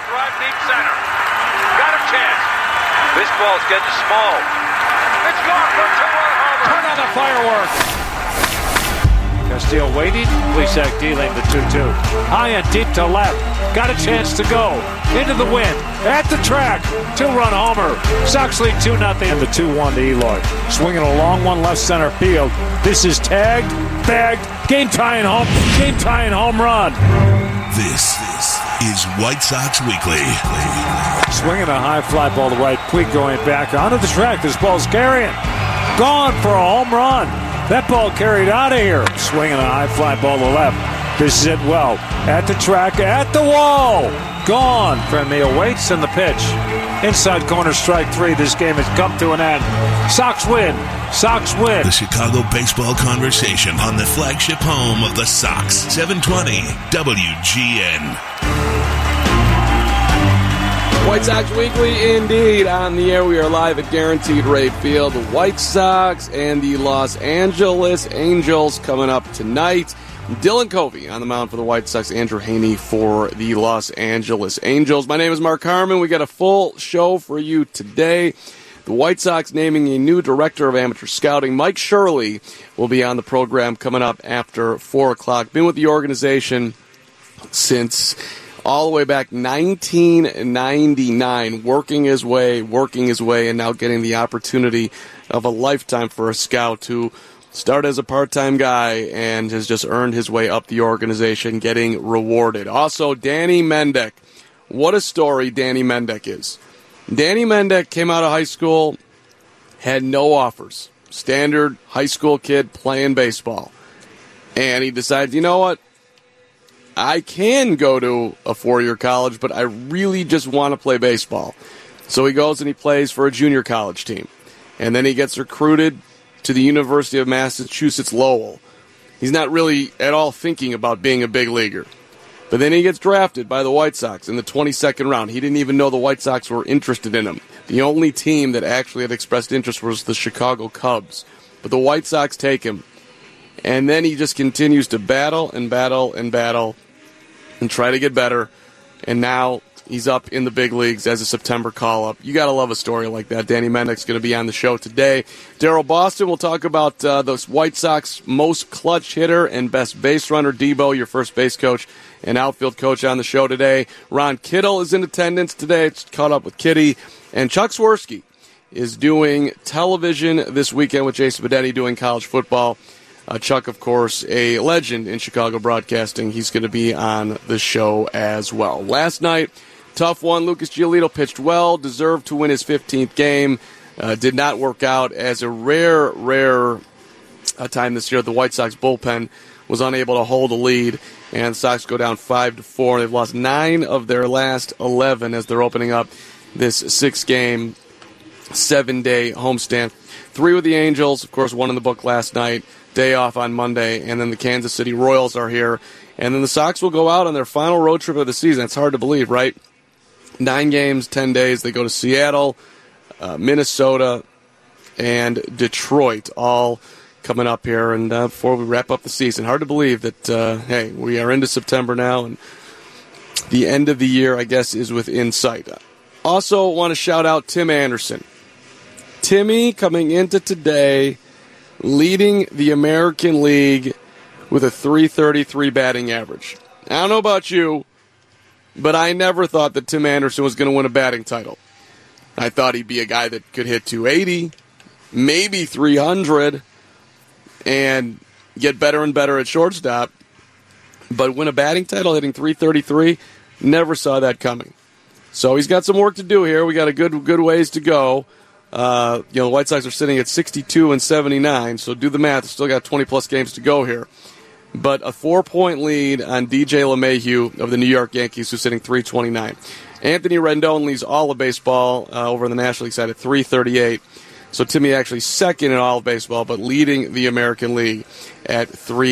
drive deep center. Got a chance. This ball's getting small. It's gone for a two-run homer. Turn on the fireworks. Castillo waiting. Plesac dealing the 2-2. High and deep to left. Got a chance to go. Into the wind. At the track. Two-run homer. Sox lead 2-0. And the 2-1 to Eloy. Swinging a long one left center field. This is tagged, bagged, game-tying home run. This is White Sox Weekly. Swinging a high fly ball to right. Puig going back onto the track. This ball's carrying. Gone for a home run. That ball carried out of here. Swinging a high fly ball to left. This is it well. At the track, at the wall. Gone. Franmil waits and the pitch. Inside corner, strike 3. This game has come to an end. Sox win. Sox win. The Chicago Baseball Conversation on the flagship home of the Sox. 720 WGN. White Sox Weekly, indeed. On the air, we are live at Guaranteed Rate Field. The White Sox and the Los Angeles Angels coming up tonight. Dylan Covey on the mound for the White Sox. Andrew Haney for the Los Angeles Angels. My name is Mark Harmon. We got a full show for you today. The White Sox naming a new director of amateur scouting. Mike Shirley will be on the program coming up after 4 o'clock. Been with the organization since all the way back 1999, working his way, and now getting the opportunity of a lifetime for a scout to start as a part-time guy and has just earned his way up the organization, getting rewarded. Also, Danny Mendick. What a story Danny Mendick is. Danny Mendick came out of high school, had no offers. Standard high school kid playing baseball. And he decided, you know what? I can go to a 4-year college, but I really just want to play baseball. So he goes and he plays for a junior college team. And then he gets recruited to the University of Massachusetts Lowell. He's not really at all thinking about being a big leaguer. But then he gets drafted by the White Sox in the 22nd round. He didn't even know the White Sox were interested in him. The only team that actually had expressed interest was the Chicago Cubs. But the White Sox take him. And then he just continues to battle and try to get better. And now he's up in the big leagues as a September call-up. You got to love a story like that. Danny Mendick's going to be on the show today. Daryl Boston will talk about the White Sox most clutch hitter and best base runner. Debo, your first base coach and outfield coach, on the show today. Ron Kittle is in attendance today. It's caught up with Kitty. And Chuck Swirsky is doing television this weekend with Jason Benetti doing college football. Chuck, of course, a legend in Chicago broadcasting. He's going to be on the show as well. Last night, tough one. Lucas Giolito pitched well, deserved to win his 15th game. Did not work out as a rare time this year. The White Sox bullpen was unable to hold a lead, and the Sox go down 5-4. They've lost 9 of their last 11 as they're opening up this 6-game, 7-day homestand. 3 with the Angels, of course, 1 in the book last night. Day off on Monday, and then the Kansas City Royals are here. And then the Sox will go out on their final road trip of the season. It's hard to believe, right? 9 games, 10 days. They go to Seattle, Minnesota, and Detroit, all coming up here. And before we wrap up the season, hard to believe that, hey, we are into September now, and the end of the year, I guess, is within sight. Also want to shout out Tim Anderson. Timmy coming into today, leading the American League with a .333 batting average. I don't know about you, but I never thought that Tim Anderson was going to win a batting title. I thought he'd be a guy that could hit 280, maybe 300, and get better and better at shortstop. But win a batting title hitting .333, never saw that coming. So he's got some work to do here. We got a good ways to go. The White Sox are sitting at 62 and 79, so do the math. Still got 20-plus games to go here. But a 4-point lead on DJ LeMahieu of the New York Yankees, who's sitting 329. Anthony Rendon leads all of baseball over on the National League side at 338. So Timmy actually second in all of baseball, but leading the American League at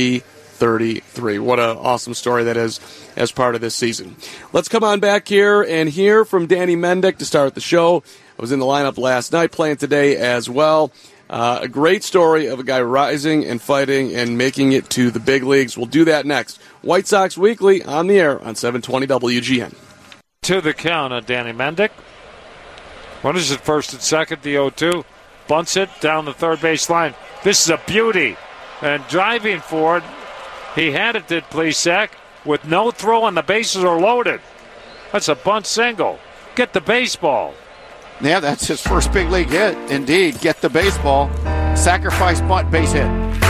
333. What an awesome story that is as part of this season. Let's come on back here and hear from Danny Mendick to start the show. I was in the lineup last night, playing today as well. A great story of a guy rising and fighting and making it to the big leagues. We'll do that next. White Sox Weekly on the air on 720 WGN. 2 the count on Danny Mendick. What is it, first and second, the 0-2. Bunts it down the third base line. This is a beauty. And driving for it, he had it, did Plesac, with no throw and the bases are loaded. That's a bunt single. Get the baseball. Yeah, that's his first big league hit. Indeed, get the baseball. Sacrifice bunt, base hit.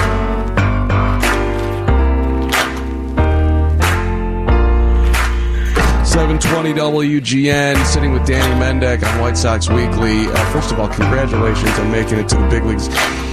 .720 WGN, sitting with Danny Mendick on White Sox Weekly. First of all, congratulations on making it to the big leagues.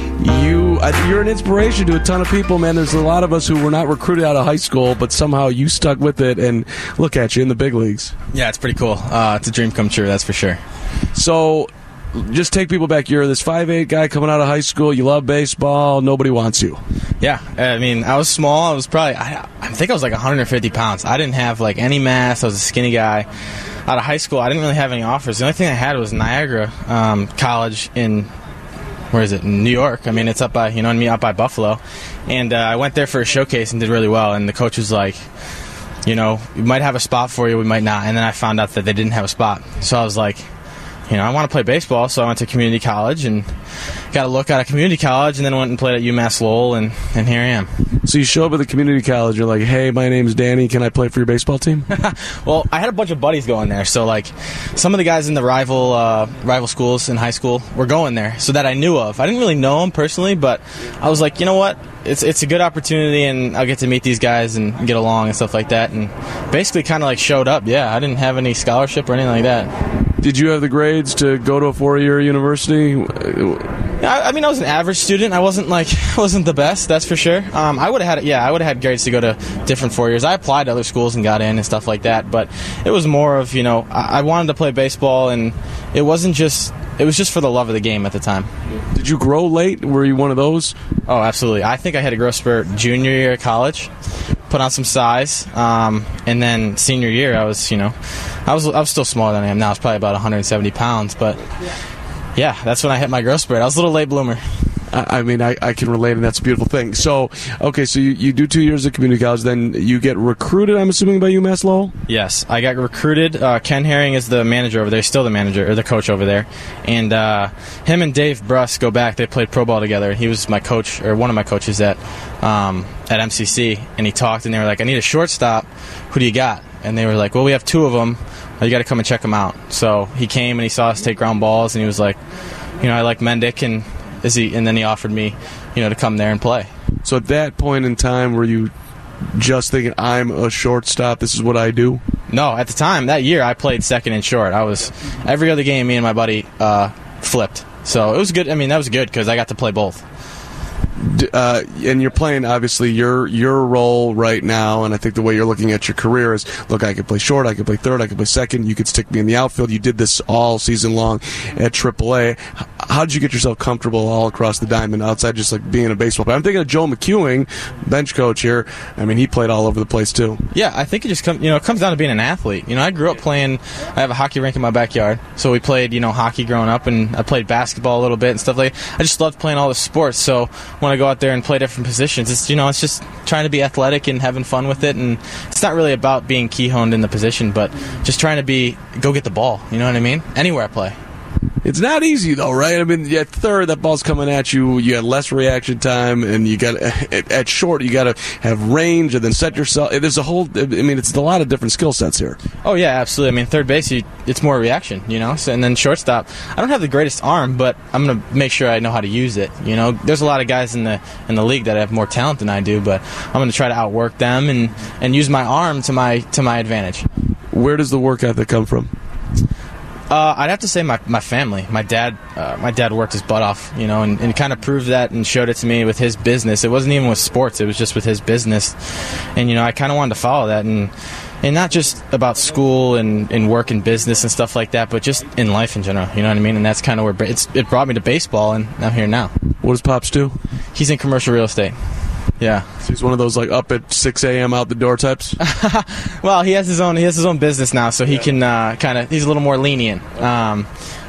You're an inspiration to a ton of people, man. There's a lot of us who were not recruited out of high school, but somehow you stuck with it, and look at you in the big leagues. Yeah, it's pretty cool. It's a dream come true, that's for sure. So, just take people back. You're this 5'8" guy coming out of high school. You love baseball. Nobody wants you. Yeah, I mean, I was small. I was probably, I think I was like 150 pounds. I didn't have like any mass. I was a skinny guy. Out of high school, I didn't really have any offers. The only thing I had was Niagara College in, where is it, in New York. I mean, it's up by, you know what I mean, up by Buffalo. And I went there for a showcase and did really well. And the coach was like, you know, we might have a spot for you, we might not. And then I found out that they didn't have a spot. So I was like, you know, I want to play baseball, so I went to community college and got a look out of community college, and then went and played at UMass Lowell, and here I am. So you show up at the community college, you're like, hey, my name's Danny, can I play for your baseball team? Well, I had a bunch of buddies going there, so like some of the guys in the rival schools in high school were going there, so that I knew of. I didn't really know them personally, but I was like, you know what? It's a good opportunity, and I'll get to meet these guys and get along and stuff like that, and basically kind of like showed up. Yeah, I didn't have any scholarship or anything like that. Did you have the grades to go to a 4-year university? I mean, I was an average student. I wasn't the best, that's for sure. I would have had grades to go to different 4 years. I applied to other schools and got in and stuff like that, but it was more of, you know, I wanted to play baseball, and it was just for the love of the game at the time. Did you grow late? Were you one of those? Oh, absolutely. I think I had a growth spurt junior year of college, put on some size, and then senior year I was still smaller than I am now. I was probably about 170 pounds, but yeah, that's when I hit my growth spurt. I was a little late bloomer. I mean, I can relate, and that's a beautiful thing. So, okay, so you do 2 years at community college, then you get recruited, I'm assuming, by UMass Lowell? Yes, I got recruited. Ken Herring is the manager over there. He's still the manager, or the coach over there. And him and Dave Bruss go back. They played pro ball together. He was my coach, or one of my coaches at MCC, and he talked, and they were like, I need a shortstop. Who do you got? And they were like, well, we have 2 of them. You got to come and check them out. So he came, and he saw us take ground balls, and he was like, you know, I like Mendick, and then he offered me, you know, to come there and play. So at that point in time, were you just thinking, I'm a shortstop, this is what I do? No, at the time, that year, I played second and short. Every other game, me and my buddy flipped. So it was good. I mean, that was good because I got to play both. And you're playing, obviously, your role right now, and I think the way you're looking at your career is, look, I could play short, I could play third, I could play second, you could stick me in the outfield. You did this all season long at AAA. How did you get yourself comfortable all across the diamond outside just like being a baseball player? I'm thinking of Joe McEwing, bench coach here. I mean, he played all over the place too. Yeah, I think it just comes down to being an athlete. You know, I grew up playing. I have a hockey rink in my backyard, so we played, you know, hockey growing up, and I played basketball a little bit and stuff like that. I just loved playing all the sports. So when I go out there and play different positions, it's just trying to be athletic and having fun with it, and it's not really about being key-honed in the position, but just trying to go get the ball. You know what I mean? Anywhere I play. It's not easy, though, right? I mean, at third, that ball's coming at you. You got less reaction time, and you got at short, you got to have range and then set yourself. There's a whole. I mean, it's a lot of different skill sets here. Oh yeah, absolutely. I mean, third base, it's more reaction, you know. So, and then shortstop, I don't have the greatest arm, but I'm gonna make sure I know how to use it. You know, there's a lot of guys in the league that have more talent than I do, but I'm gonna try to outwork them and use my arm to my advantage. Where does the work ethic come from? I'd have to say my family. My dad worked his butt off, you know, and kind of proved that and showed it to me with his business. It wasn't even with sports; it was just with his business. And you know, I kind of wanted to follow that, and not just about school and work and business and stuff like that, but just in life in general. You know what I mean? And that's kind of where it brought me to baseball, and I'm here now. What does Pops do? He's in commercial real estate. Yeah. So he's one of those like up at 6 a.m. out the door types? Well, he has his own business now, so he can he's a little more lenient.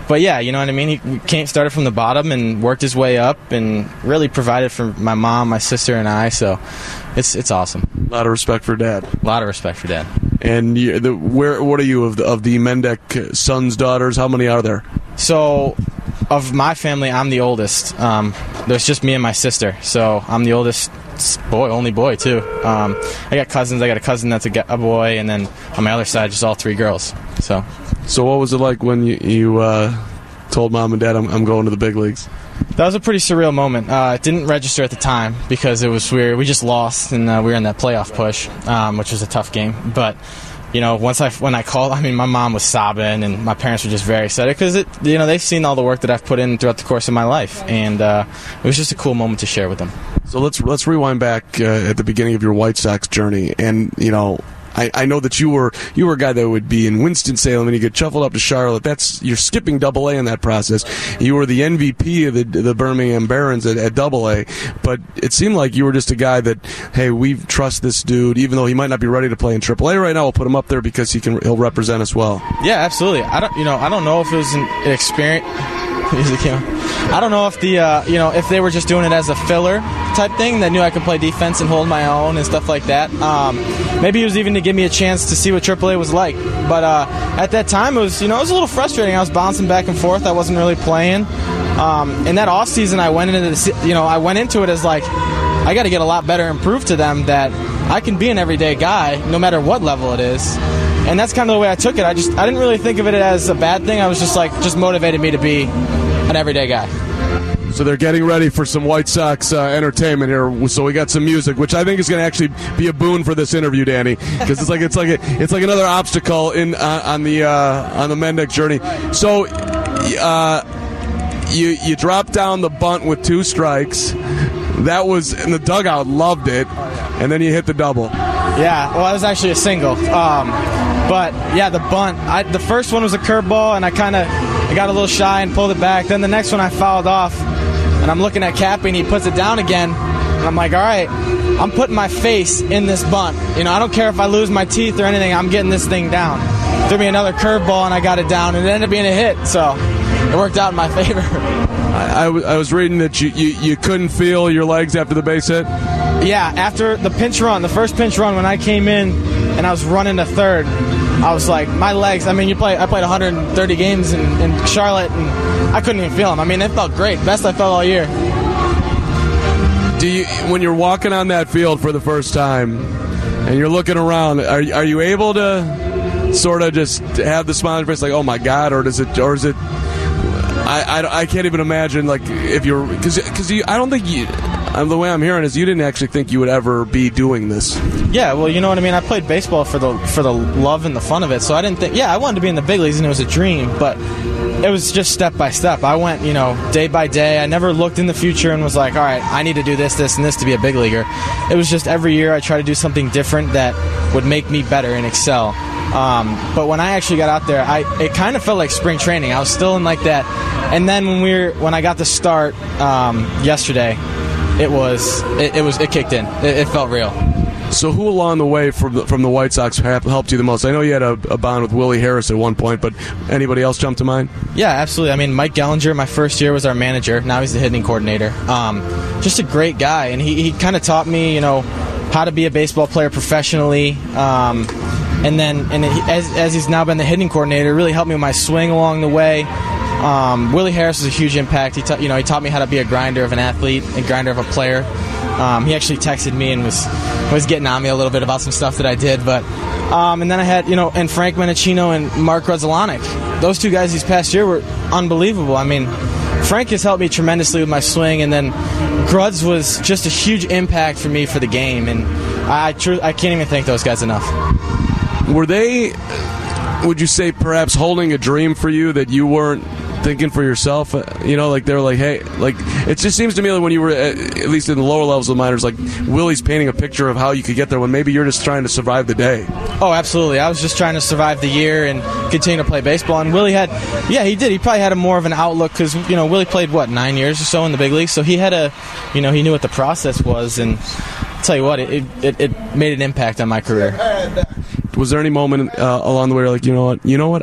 But yeah, you know what I mean? He started from the bottom and worked his way up and really provided for my mom, my sister, and I. So it's awesome. A lot of respect for Dad. A lot of respect for Dad. And what are you of the Mendick sons, daughters? How many are there? So of my family, I'm the oldest. There's just me and my sister. So I'm the oldest only boy too. I got cousins. I got a cousin that's a boy, and then on my other side, just all 3 girls. So what was it like when you told Mom and Dad, I'm going to the big leagues? That was a pretty surreal moment. It didn't register at the time because it was weird. We just lost, and we were in that playoff push, which was a tough game. But when I called, I mean, my mom was sobbing, and my parents were just very excited because they've seen all the work that I've put in throughout the course of my life, and it was just a cool moment to share with them. So let's rewind back at the beginning of your White Sox journey, and I know that you were a guy that would be in Winston-Salem and you get shuffled up to Charlotte. You're skipping Double-A in that process. You were the MVP of the Birmingham Barons at Double-A, but it seemed like you were just a guy that, hey, we trust this dude, even though he might not be ready to play in Triple-A right now. We'll put him up there because he'll represent us well. Yeah, absolutely. I don't know if it was an experience. I don't know if if they were just doing it as a filler type thing that knew I could play defense and hold my own and stuff like that. Maybe it was even to give me a chance to see what AAA was like. But at that time, it was a little frustrating. I was bouncing back and forth. I wasn't really playing. In that off season, I went into it as like I got to get a lot better and prove to them that I can be an everyday guy no matter what level it is. And that's kind of the way I took it. I didn't really think of it as a bad thing. I was just motivated me to be an everyday guy. So they're getting ready for some White Sox entertainment here. So we got some music, which I think is going to actually be a boon for this interview, Danny, because it's like another obstacle on the Mendick journey. So you dropped down the bunt with 2 strikes. That was, and the dugout loved it, and then you hit the double. Yeah, well, that was actually a single. But yeah, the bunt. The first one was a curveball, and I got a little shy and pulled it back. Then the next one I fouled off, and I'm looking at Cappy, and he puts it down again. And I'm like, all right, I'm putting my face in this bunt. I don't care if I lose my teeth or anything. I'm getting this thing down. Threw me another curveball, and I got it down, and it ended up being a hit. So it worked out in my favor. I was reading that you couldn't feel your legs after the base hit. Yeah, after the first pinch run, when I came in and I was running to third, I was like, my legs, I played 130 games in Charlotte, and I couldn't even feel them. It felt great. Best I felt all year. When you're walking on that field for the first time and you're looking around, are you able to sort of just have the smile on your face like, oh my God, or is it I can't even imagine, like, if you're, because I don't think the way I'm hearing is you didn't actually think you would ever be doing this. Yeah, well, you know what I mean? I played baseball for the love and the fun of it, so I didn't think, I wanted to be in the big leagues, and it was a dream, but it was just step by step. I went, day by day. I never looked in the future and was like, all right, I need to do this, and this to be a big leaguer. It was just every year I try to do something different that would make me better and excel. But when I actually got out there, it kind of felt like spring training. I was still in like that. And then when I got the start yesterday, it kicked in. It felt real. So who along the way from the White Sox helped you the most? I know you had a bond with Willie Harris at one point, but anybody else jump to mind? Yeah, absolutely. Mike Gellinger, my first year, was our manager. Now he's the hitting coordinator. Just a great guy, and he kind of taught me, how to be a baseball player professionally. As he's now been the hitting coordinator, it really helped me with my swing along the way. Willie Harris was a huge impact. He taught me how to be a grinder of an athlete, a grinder of a player. He actually texted me and was getting on me a little bit about some stuff that I did. But and then I had and Frank Menachino and Mark Grudzielanek. Those 2 guys this past year were unbelievable. Frank has helped me tremendously with my swing, and then Gruds was just a huge impact for me for the game. And I can't even thank those guys enough. Were they, would you say, perhaps holding a dream for you that you weren't thinking for yourself? Like they were like, hey, like it just seems to me like when you were at least in the lower levels of the minors, like Willie's painting a picture of how you could get there when maybe you're just trying to survive the day. Oh, absolutely. I was just trying to survive the year and continue to play baseball. And Willie he did. He probably had more of an outlook because, Willie played, 9 years or so in the big leagues. So he had he knew what the process was. And I'll tell you what, it made an impact on my career. Was there any moment along the way you're like, you know what,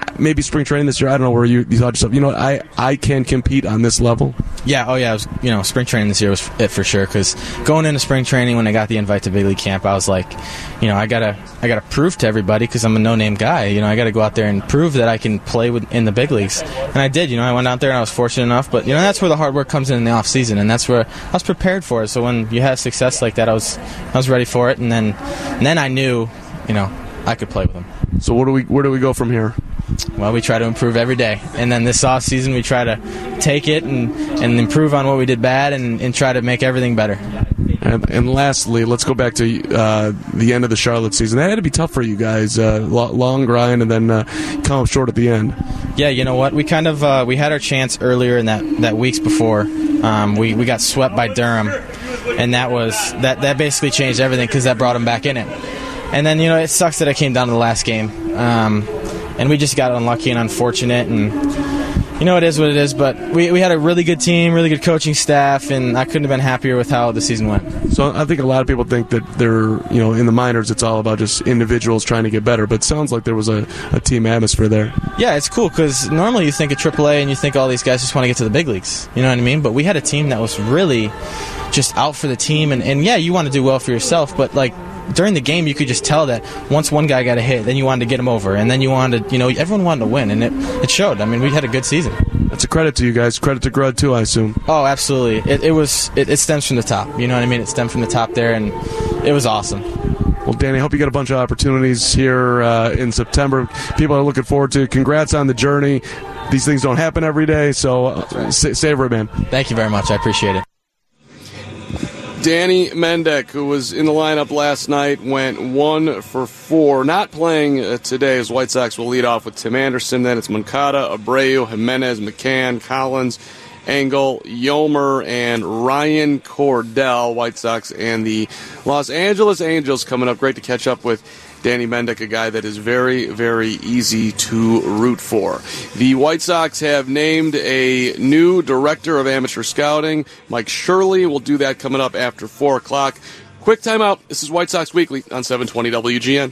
maybe spring training this year, I don't know where you thought yourself, I can compete on this level? Yeah, it was, spring training this year was it for sure, because going into spring training when I got the invite to big league camp, I was like, I gotta prove to everybody, because I'm a no-name guy, I gotta go out there and prove that I can play in the big leagues, and I did, I went out there and I was fortunate enough, but, that's where the hard work comes in the off-season, and that's where I was prepared for it, so when you have success like that, I was ready for it, and then I knew, I could play with them. So where do we go from here? Well, we try to improve every day. And then this off season, we try to take it and improve on what we did bad and try to make everything better. And lastly, let's go back to the end of the Charlotte season. That had to be tough for you guys. Long grind and then come up short at the end. Yeah, you know what? We kind of we had our chance earlier in that weeks before. We got swept by Durham, and that basically changed everything because that brought them back in it. And then, it sucks that it came down to the last game. And we just got unlucky and unfortunate, and it is what it is, but we had a really good team, really good coaching staff, and I couldn't have been happier with how the season went. So I think a lot of people think that they're, in the minors it's all about just individuals trying to get better, but it sounds like there was a team atmosphere there. Yeah, it's cool, because normally you think of AAA and you think all these guys just want to get to the big leagues, you know what I mean? But we had a team that was really just out for the team, and yeah, you want to do well for yourself, but during the game, you could just tell that once one guy got a hit, then you wanted to get him over, and then you wanted, everyone wanted to win, and it showed. I mean, we had a good season. That's a credit to you guys. Credit to Grud, too, I assume. Oh, absolutely. It stems from the top. You know what I mean? It stemmed from the top there, and it was awesome. Well, Danny, I hope you get a bunch of opportunities here in September. People are looking forward to it. Congrats on the journey. These things don't happen every day, so savor it, man. Thank you very much. I appreciate it. Danny Mendick, who was in the lineup last night, went 1 for 4. Not playing today, as White Sox will lead off with Tim Anderson. Then it's Moncada, Abreu, Jimenez, McCann, Collins, Engel, Yomer, and Ryan Cordell. White Sox and the Los Angeles Angels coming up. Great to catch up with Danny Mendick, a guy that is very, very easy to root for. The White Sox have named a new director of amateur scouting. Mike Shirley will do that coming up after 4 o'clock. Quick timeout. This is White Sox Weekly on 720 WGN.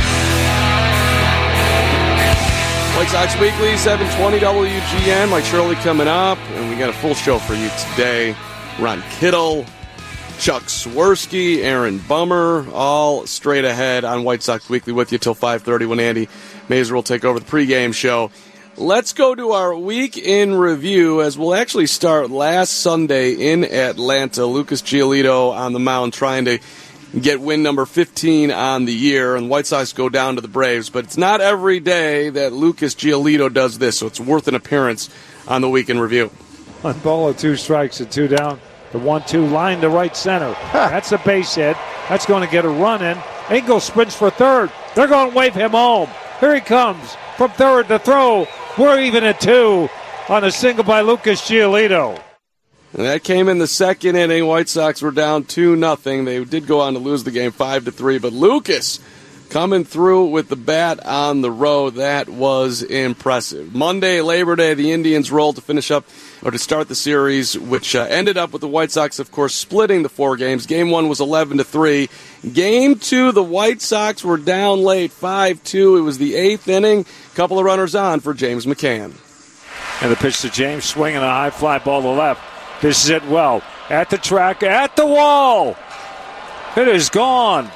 White Sox Weekly, 720 WGN. Mike Shirley coming up, and we got a full show for you today. Ron Kittle, Chuck Swirsky, Aaron Bummer, all straight ahead on White Sox Weekly with you till 5:30 when Andy Mazer will take over the pregame show. Let's go to our week in review, as we'll actually start last Sunday in Atlanta. Lucas Giolito on the mound trying to get win number 15 on the year, and White Sox go down to the Braves. But it's not every day that Lucas Giolito does this, so it's worth an appearance on the week in review. 1 ball, 2 strikes, and 2 down. The 1-2 line to right center. That's a base hit. That's going to get a run in. Engel sprints for third. They're going to wave him home. Here he comes from third to throw. We're even at 2 on a single by Lucas Giolito. And that came in the second inning. White Sox were down 2-0. They did go on to lose the game 5-3, but Lucas coming through with the bat on the road. That was impressive. Monday, Labor Day, the Indians rolled to finish up or to start the series, which ended up with the White Sox, of course, splitting the 4 games. Game 1 was 11-3. Game 2, the White Sox were down late, 5-2. It was the 8th inning. Couple of runners on for James McCann. And the pitch to James, swinging a high fly ball to left. This is it well. At the track, at the wall. It is gone.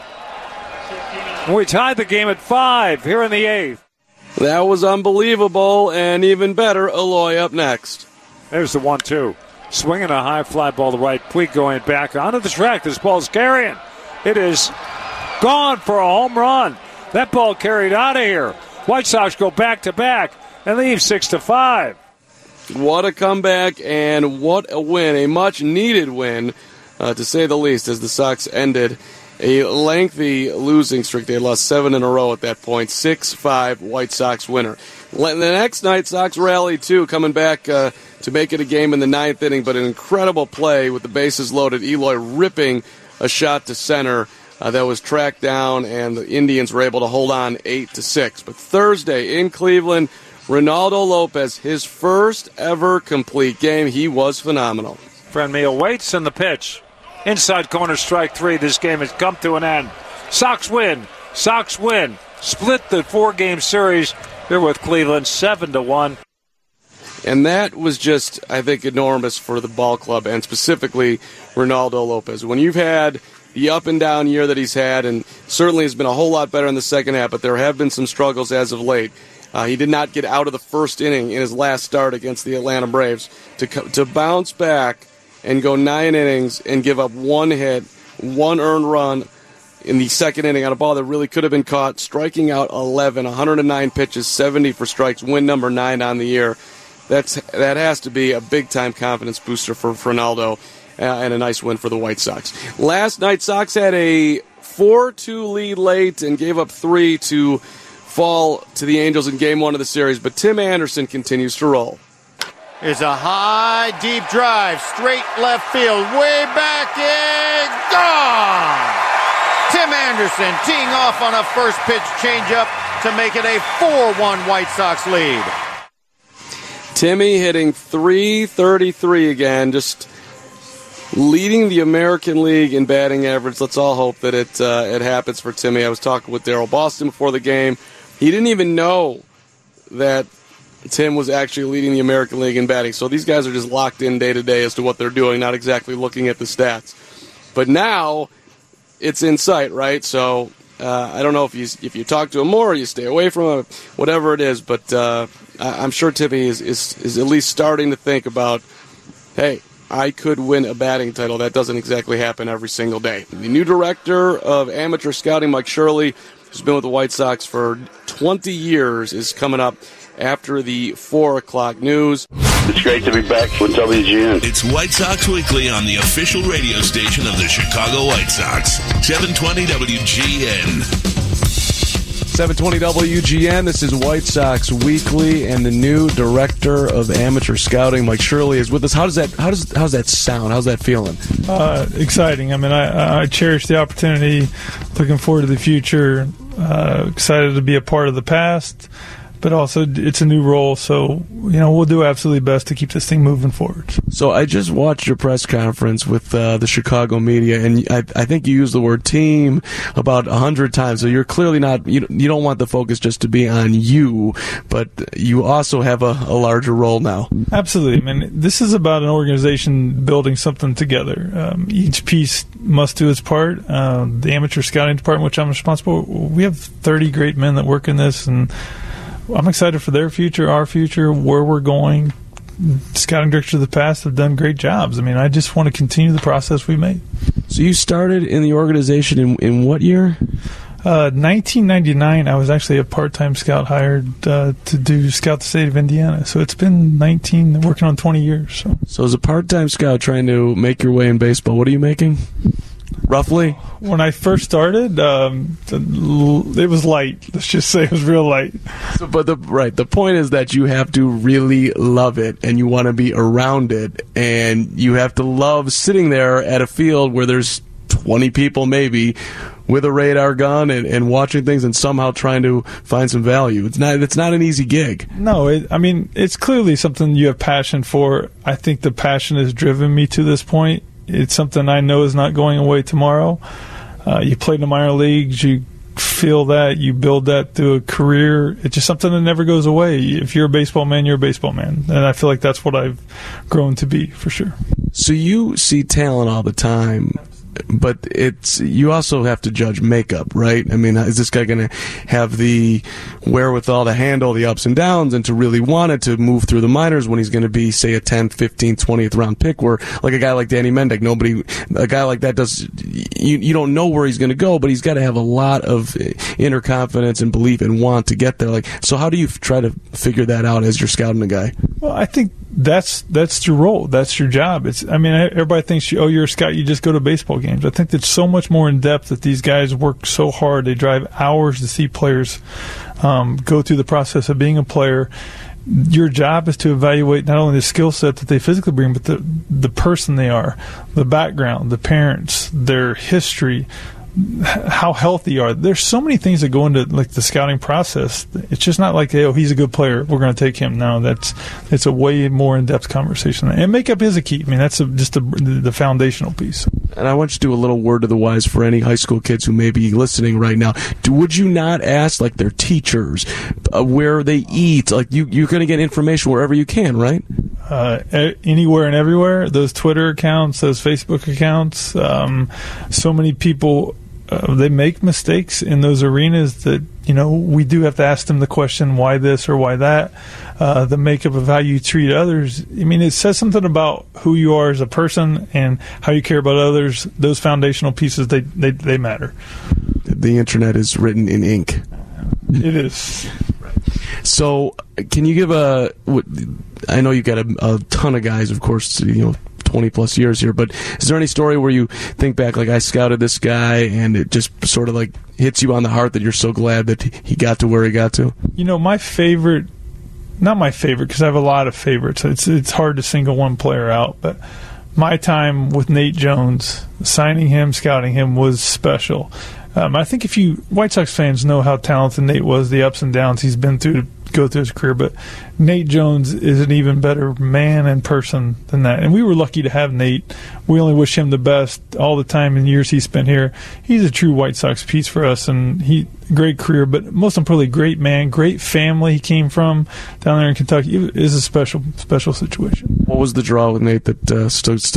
We tied the game at 5 here in the 8th. That was unbelievable, and even better, Eloy up next. There's the 1-2. Swinging a high fly ball to right. Puig going back onto the track. This ball's carrying. It is gone for a home run. That ball carried out of here. White Sox go back-to-back and leave 6-5. What a comeback and what a win. A much-needed win, to say the least, as the Sox ended a lengthy losing streak. They had lost 7 in a row at that point. 6-5 White Sox winner. The next night, Sox rallied too, coming back to make it a game in the 9th inning, but an incredible play with the bases loaded. Eloy ripping a shot to center that was tracked down, and the Indians were able to hold on 8-6. But Thursday in Cleveland, Ronaldo Lopez, his first ever complete game. He was phenomenal. Franmil waits and the pitch. Inside corner, strike 3. This game has come to an end. Sox win. Sox win. Split the 4-game series They're with Cleveland 7-1. And that was just, I think, enormous for the ball club and specifically Ronaldo Lopez. When you've had the up-and-down year that he's had, and certainly has been a whole lot better in the second half, but there have been some struggles as of late. He did not get out of the first inning in his last start against the Atlanta Braves. To bounce back and go 9 innings and give up 1 hit, 1 earned run in the second inning on a ball that really could have been caught, striking out 11, 109 pitches, 70 for strikes, win number 9 on the year. That has to be a big-time confidence booster for Ronaldo, and a nice win for the White Sox. Last night, Sox had a 4-2 lead late and gave up 3 to fall to the Angels in Game 1 of the series, but Tim Anderson continues to roll. Is a high, deep drive, straight left field, way back in, gone! Tim Anderson teeing off on a first pitch changeup to make it a 4-1 White Sox lead. Timmy hitting .333 again, just leading the American League in batting average. Let's all hope that it happens for Timmy. I was talking with Daryl Boston before the game. He didn't even know that Tim was actually leading the American League in batting. So these guys are just locked in day to day as to what they're doing, not exactly looking at the stats. But now it's in sight, right? So I don't know if you talk to him more or you stay away from him, whatever it is. But I'm sure Timmy is at least starting to think about, hey, I could win a batting title. That doesn't exactly happen every single day. The new director of amateur scouting, Mike Shirley, who's been with the White Sox for 20 years, is coming up after the 4 o'clock news. It's great to be back with WGN. It's White Sox Weekly on the official radio station of the Chicago White Sox. 720 WGN. 720 WGN. This is White Sox Weekly, and the new director of amateur scouting, Mike Shirley, is with us. How's that sound? How's that feeling? Exciting. I mean, I cherish the opportunity. Looking forward to the future. Excited to be a part of the past. But also, it's a new role, so we'll do absolutely best to keep this thing moving forward. So I just watched your press conference with the Chicago media, and I think you used the word team about 100 times. So you're clearly not you don't want the focus just to be on you, but you also have a larger role now. Absolutely. I mean, this is about an organization building something together. Each piece must do its part. The amateur scouting department, which I'm responsible for, we have 30 great men that work in this, and I'm excited for their future, our future, where we're going. Scouting directors of the past have done great jobs. I mean, I just want to continue the process we made. So you started in the organization in what year? 1999. I was actually a part-time scout hired to scout the state of Indiana. So it's been working on 20 years. So as a part-time scout trying to make your way in baseball, what are you making? Roughly? When I first started, it was light. Let's just say it was real light. So, but the point is that you have to really love it, and you want to be around it, and you have to love sitting there at a field where there's 20 people maybe with a radar gun and watching things and somehow trying to find some value. It's not an easy gig. No, it's clearly something you have passion for. I think the passion has driven me to this point. It's something I know is not going away tomorrow. You play in the minor leagues, you feel that, you build that through a career. It's just something that never goes away. If you're a baseball man, you're a baseball man. And I feel like that's what I've grown to be, for sure. So you see talent all the time, but you also have to judge makeup, right? I mean, is this guy going to have the wherewithal to handle the ups and downs and to really want it to move through the minors when he's going to be, say, a 10th, 15th, 20th round pick, where like a guy like Danny Mendick, a guy like that you don't know where he's going to go, but he's got to have a lot of inner confidence and belief and want to get there. So how do you try to figure that out as you're scouting a guy? Well, I think that's your role. That's your job. Everybody thinks, you're a scout, you just go to baseball games. I think that's so much more in depth, that these guys work so hard. They drive hours to see players go through the process of being a player. Your job is to evaluate not only the skill set that they physically bring, but the person they are, the background, the parents, their history, how healthy are they? There's so many things that go into like the scouting process. It's just not like, oh, he's a good player, we're going to take him. No, it's a way more in-depth conversation. And makeup is a key. I mean, that's just the foundational piece. And I want you to do a little word to the wise for any high school kids who may be listening right now. Would you not ask like their teachers where they eat? Like you're going to get information wherever you can, right? Anywhere and everywhere. Those Twitter accounts, those Facebook accounts. So many people, they make mistakes in those arenas that, we do have to ask them the question, why this or why that? The makeup of how you treat others. I mean, it says something about who you are as a person and how you care about others. Those foundational pieces, they matter. The internet is written in ink. It is. So, can you give I know you've got a ton of guys, of course, 20 plus years here, but is there any story where you think back, like I scouted this guy and it just sort of like hits you on the heart that you're so glad that he got to where he got to? My favorite, not my favorite because I have a lot of favorites. It's hard to single one player out, but my time with Nate Jones, signing him, scouting him was special. I think if you White Sox fans know how talented Nate was, the ups and downs he's been through to go through his career, but Nate Jones is an even better man and person than that. And we were lucky to have Nate. We only wish him the best all the time in years he spent here. He's a true White Sox piece for us, and great career, but most importantly, great man, great family he came from down there in Kentucky. It is a special situation. What was the draw with Nate that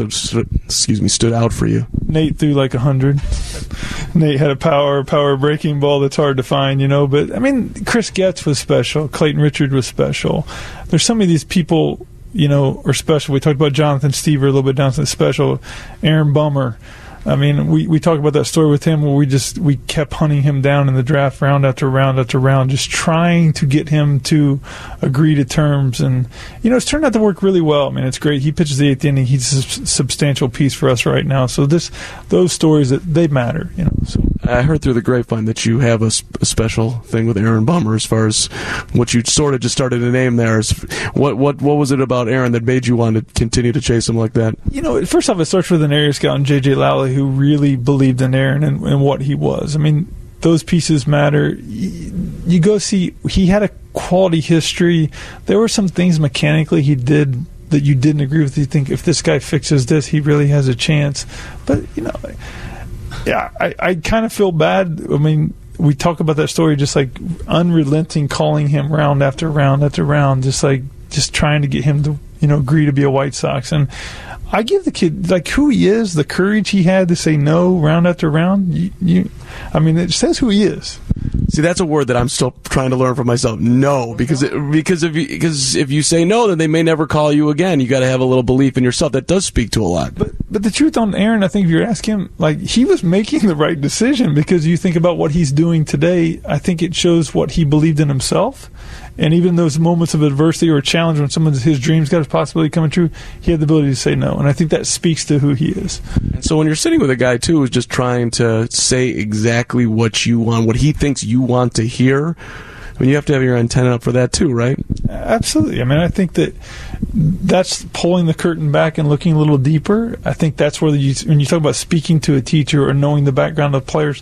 stood out for you? Nate threw like 100. Nate had a power breaking ball that's hard to find, but I mean, Chris Getz was special. Clayton Richard was special. There's some of these people, are special. We talked about Jonathan Stever a little bit down to the special. Aaron Bummer. I mean, we talked about that story with him where we kept hunting him down in the draft round after round after round, just trying to get him to agree to terms. And, it's turned out to work really well. I mean, it's great. He pitches the 8th inning. He's a substantial piece for us right now. So those stories, they matter, So I heard through the grapevine that you have a special thing with Aaron Bummer as far as what you sort of just started to name there. What was it about Aaron that made you want to continue to chase him like that? First off, it starts with an area scout and J.J. Lally, who really believed in Aaron and what he was. I mean, those pieces matter. You go see, he had a quality history. There were some things mechanically he did that you didn't agree with. You think, if this guy fixes this, he really has a chance. But, I kind of feel bad. I mean, we talk about that story just like unrelenting, calling him round after round after round, just trying to get him to, agree to be a White Sox. And I give the kid, like, who he is, the courage he had to say no round after round. It says who he is. See, that's a word that I'm still trying to learn for myself. No, because if you say no, then they may never call you again. You got to have a little belief in yourself. That does speak to a lot. But the truth on Aaron, I think if you ask him, like, he was making the right decision, because you think about what he's doing today. I think it shows what he believed in himself. And even those moments of adversity or challenge when some of his dreams got his possibility coming true, he had the ability to say no. And I think that speaks to who he is. And so when you're sitting with a guy, too, who's just trying to say exactly what you want, what he thinks you want to hear, I mean, you have to have your antenna up for that, too, right? Absolutely. I mean, I think that's pulling the curtain back and looking a little deeper. I think that's where when you talk about speaking to a teacher or knowing the background of players,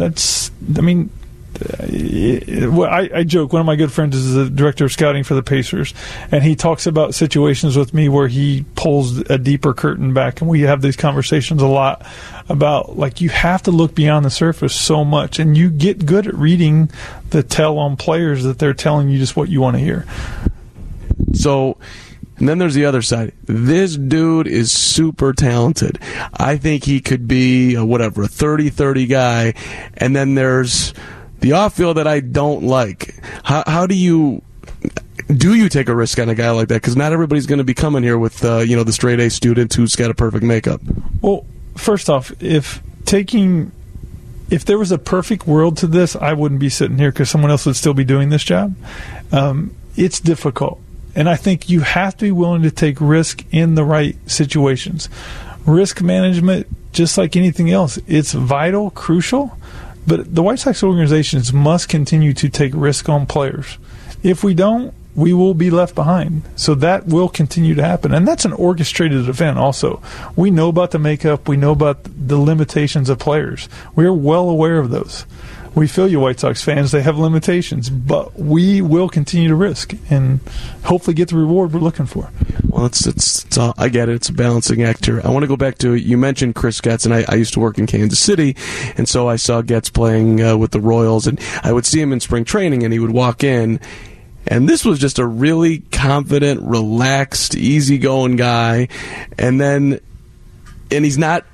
I joke, one of my good friends is the director of scouting for the Pacers, and he talks about situations with me where he pulls a deeper curtain back, and we have these conversations a lot about, like, you have to look beyond the surface so much, and you get good at reading the tell on players that they're telling you just what you want to hear. So, and then there's the other side. This dude is super talented. I think he could be a 30-30 guy, and then there's the off-field that I don't like. How do you take a risk on a guy like that? Because not everybody's going to be coming here with the straight A student who's got a perfect makeup. Well, first off, if there was a perfect world to this, I wouldn't be sitting here, because someone else would still be doing this job. It's difficult, and I think you have to be willing to take risk in the right situations. Risk management, just like anything else, it's vital, crucial. But the White Sox organizations must continue to take risk on players. If we don't, we will be left behind. So that will continue to happen. And that's an orchestrated event also. We know about the makeup. We know about the limitations of players. We are well aware of those. We feel you, White Sox fans. They have limitations. But we will continue to risk and hopefully get the reward we're looking for. Well, it's all, I get it. It's a balancing act here. I want to go back to, you mentioned Chris Getz, and I used to work in Kansas City, and so I saw Getz playing with the Royals, and I would see him in spring training, and he would walk in, and this was just a really confident, relaxed, easygoing guy, and he's not,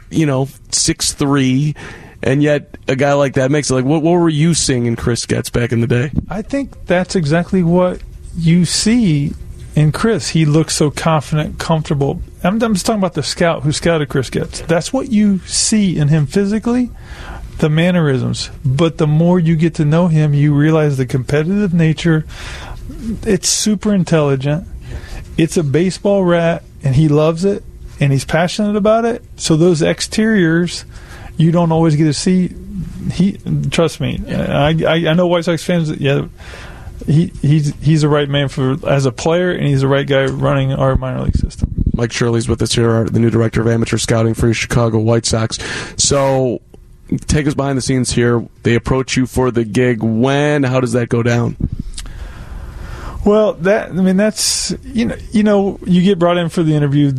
6'3", and yet a guy like that makes it like, what were you seeing in Chris Getz back in the day? I think that's exactly what you see in Chris. He looks so confident, comfortable. I'm just talking about the scout who scouted Chris Getz. That's what you see in him physically, the mannerisms. But the more you get to know him, you realize the competitive nature. It's super intelligent. It's a baseball rat, and he loves it, and he's passionate about it. So those exteriors, you don't always get to see. Trust me, I know White Sox fans. Yeah, he's the right man as a player, and he's the right guy running our minor league system. Mike Shirley's with us here, the new director of amateur scouting for your Chicago White Sox. So take us behind the scenes here. They approach you for the gig. When? How does that go down? Well, that's you get brought in for the interview.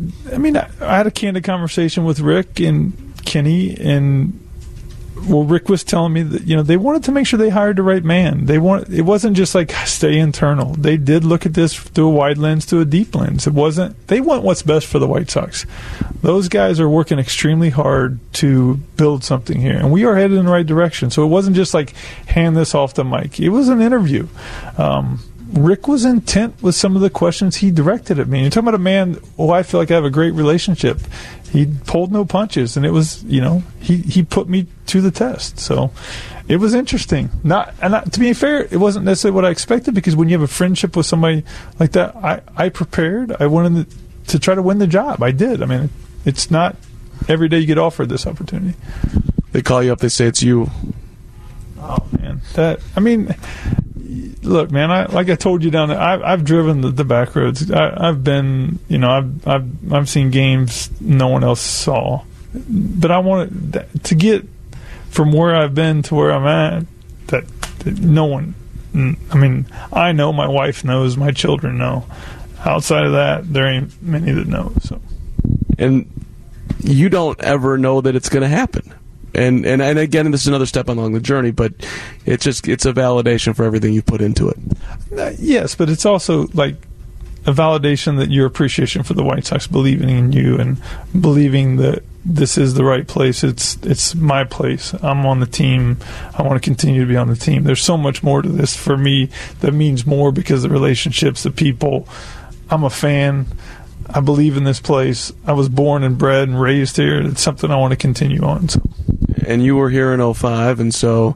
I had a candid conversation with Rick and Kenny, and Rick was telling me that they wanted to make sure they hired the right man. It wasn't just like stay internal. They did look at this through a wide lens to a deep lens. It wasn't. They want what's best for the White Sox. Those guys are working extremely hard to build something here, and we are headed in the right direction. So it wasn't just like hand this off to Mike. It was an interview. Rick was intent with some of the questions he directed at me. You're talking about a man I feel like I have a great relationship. He pulled no punches, and it was, he put me to the test. So it was interesting. To be fair, it wasn't necessarily what I expected, because when you have a friendship with somebody like that, I prepared. I wanted to try to win the job. I did. It's not every day you get offered this opportunity. They call you up, they say it's you. Oh, man. Look, man. Like I told you down there, I've driven the back roads. I've been, I've seen games no one else saw. But I wanted to get from where I've been to where I'm at. That no one. I know, my wife knows, my children know. Outside of that, there ain't many that know. So, and you don't ever know that it's going to happen. And again, this is another step along the journey, but it's a validation for everything you put into it. Yes, but it's also like a validation that your appreciation for the White Sox believing in you and believing that this is the right place. It's my place. I'm on the team. I want to continue to be on the team. There's so much more to this for me that means more, because the relationships, the people. I'm a fan. I believe in this place. I was born and bred and raised here. It's something I want to continue on. So. And you were here in 2005, and so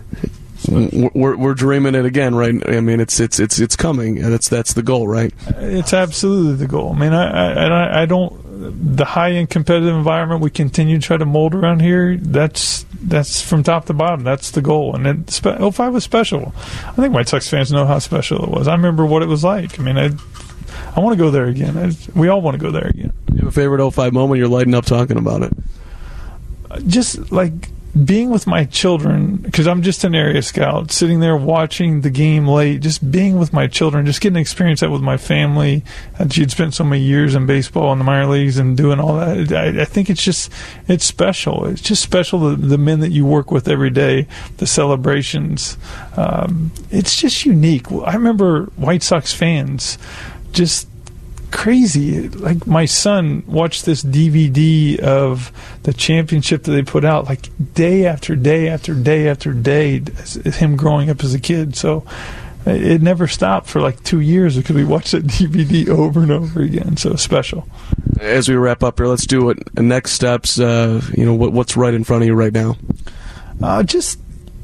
we're dreaming it again, right? It's coming. That's the goal, right? It's absolutely the goal. I don't. The high-end competitive environment we continue to try to mold around here. That's from top to bottom. That's the goal. And 2005 was special. I think White Sox fans know how special it was. I remember what it was like. I want to go there again. We all want to go there again. You have a favorite 2005 moment? You're lighting up talking about it. Just like being with my children, because I'm just an area scout, sitting there watching the game late, just being with my children, just getting to experience that with my family. She'd spent so many years in baseball in the minor leagues and doing all that. I think it's special. It's just special, the men that you work with every day, the celebrations. It's just unique. I remember White Sox fans just crazy. Like, my son watched this DVD of the championship that they put out, like day after day after day after day, him growing up as a kid. So it never stopped for like 2 years, because we watched that DVD over and over again. So special. As we wrap up here, let's do it. Next steps. What's right in front of you right now? Just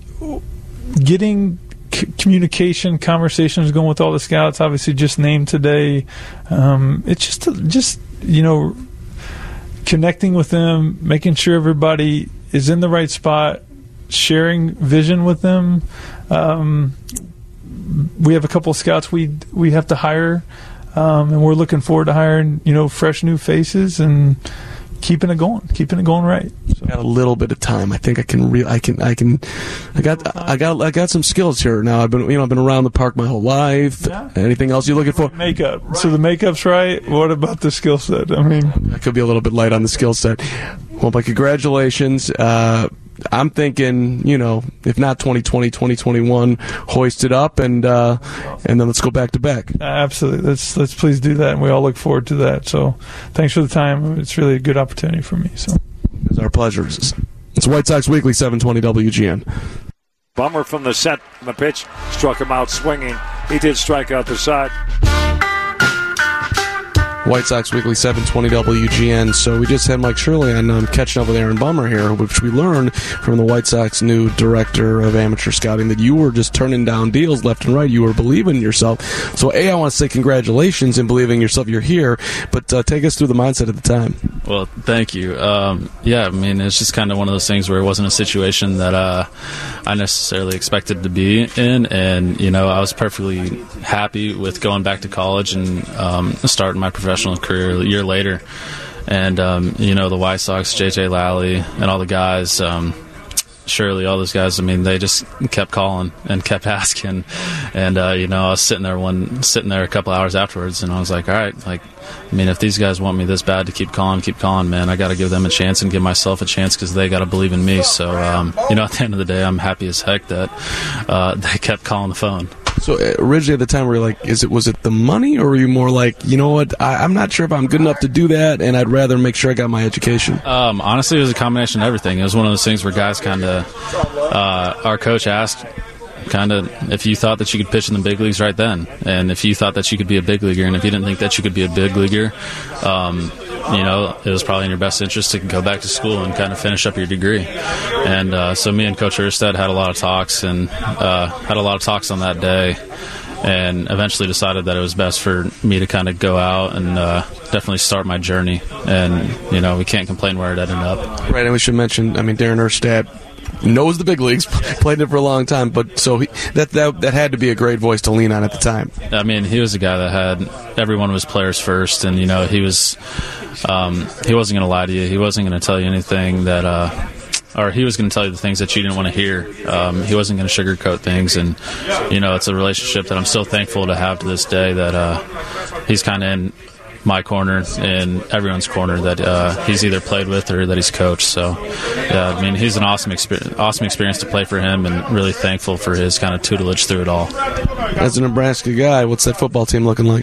getting communication, conversations going with all the scouts, obviously just named today. It's just connecting with them, making sure everybody is in the right spot, sharing vision with them. we have a couple of scouts we have to hire, and we're looking forward to hiring fresh new faces and keeping it going right. So. Got a little bit of time. I think I got some skills here now. I've been around the park my whole life. Yeah. Anything else you're looking for? Makeup. Right. So the makeup's right. What about the skill set? I mean, that could be a little bit light on the skill set. Well, but congratulations. I'm thinking, if not 2020, 2021, hoist it up and then let's go back to back. Absolutely. Let's please do that, and we all look forward to that. So thanks for the time. It's really a good opportunity for me. So it's our pleasure. It's White Sox Weekly, 720 WGN. Bummer from the set on the pitch. Struck him out swinging. He did strike out the side. White Sox Weekly, 720 WGN. So we just had Mike Shirley on catching up with Aaron Bummer here, which we learned from the White Sox new director of amateur scouting that you were just turning down deals left and right. You were believing in yourself. So, I want to say congratulations in believing in yourself. You're here, but take us through the mindset at the time. Well, thank you. It's just kind of one of those things where it wasn't a situation that I necessarily expected to be in, and I was perfectly happy with going back to college and starting my professional career a year later. And the White Sox, JJ Lally and all the guys, Shirley, all those guys, they just kept calling and kept asking. And I was sitting there a couple hours afterwards, and I was like, all right, if these guys want me this bad to keep calling, man, I got to give them a chance and give myself a chance because they got to believe in me. So at the end of the day, I'm happy as heck that they kept calling the phone. So originally at the time, were you like, was it the money, or were you more like, I'm not sure if I'm good enough to do that, and I'd rather make sure I got my education? Honestly, it was a combination of everything. It was one of those things where guys kind of, our coach asked, if you thought that you could pitch in the big leagues right then, and if you thought that you could be a big leaguer, and if you didn't think that you could be a big leaguer, it was probably in your best interest to go back to school and kind of finish up your degree. And so me and Coach Erstad had a lot of talks on that day, and eventually decided that it was best for me to kind of go out and definitely start my journey. And, we can't complain where it ended up. Right, and we should mention, Darren Erstad knows the big leagues, played it for a long time, but so that had to be a great voice to lean on at the time. He was a guy that had every one of his players first, and he was he wasn't going to lie to you. He wasn't going to tell you anything that or he was going to tell you the things that you didn't want to hear. He wasn't going to sugarcoat things, and it's a relationship that I'm still thankful to have to this day, that he's kind of in my corner and everyone's corner that he's either played with or that he's coached. So, he's an awesome experience to play for him, and really thankful for his kind of tutelage through it all. As a Nebraska guy, what's that football team looking like?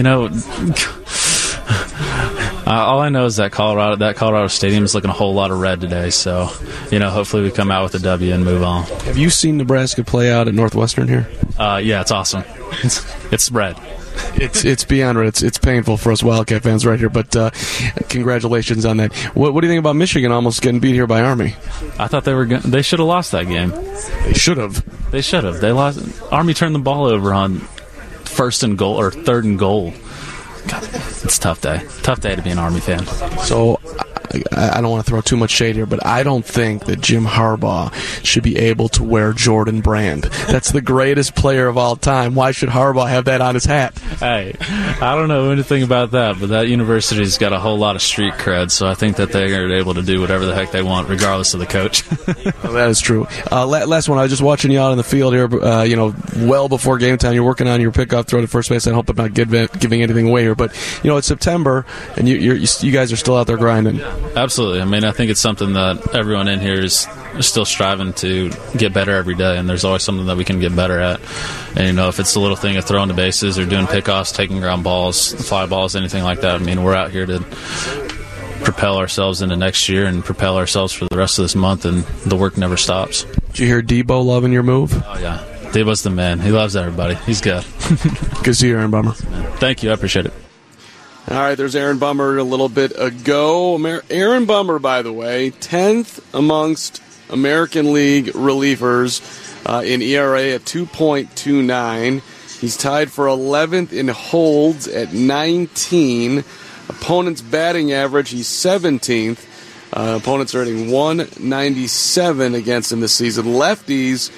All I know is that Colorado Stadium is looking a whole lot of red today. So, hopefully we come out with a W and move on. Have you seen Nebraska play out at Northwestern here? Yeah, it's awesome. It's red. It's beyond red. It's painful for us Wildcat fans right here, but congratulations on that. What do you think about Michigan almost getting beat here by Army? I thought they should have lost that game. They should have. They lost. Army turned the ball over on third and goal. God, it's a tough day. Tough day to be an Army fan. So I don't want to throw too much shade here, but I don't think that Jim Harbaugh should be able to wear Jordan Brand. That's the greatest player of all time. Why should Harbaugh have that on his hat? Hey, I don't know anything about that, but that university's got a whole lot of street cred, so I think that they are able to do whatever the heck they want, regardless of the coach. Well, that is true. Last one, I was just watching you out in the field here, well before game time. You're working on your pickoff throw to first base. I hope I'm not giving anything away here, but, it's September, and you guys are still out there grinding. Absolutely. I think it's something that everyone in here is still striving to get better every day, and there's always something that we can get better at. And, if it's a little thing of throwing the bases or doing pickoffs, taking ground balls, fly balls, anything like that, we're out here to propel ourselves into next year and propel ourselves for the rest of this month, and the work never stops. Did you hear Debo loving your move? Oh, yeah. Debo's the man. He loves everybody. He's good. Good to see you, Aaron Bummer. Thank you. I appreciate it. All right, there's Aaron Bummer a little bit ago. Aaron Bummer, by the way, 10th amongst American League relievers in ERA at 2.29. He's tied for 11th in holds at 19. Opponent's batting average, he's 17th. Opponents are hitting 197 against him this season. Lefties,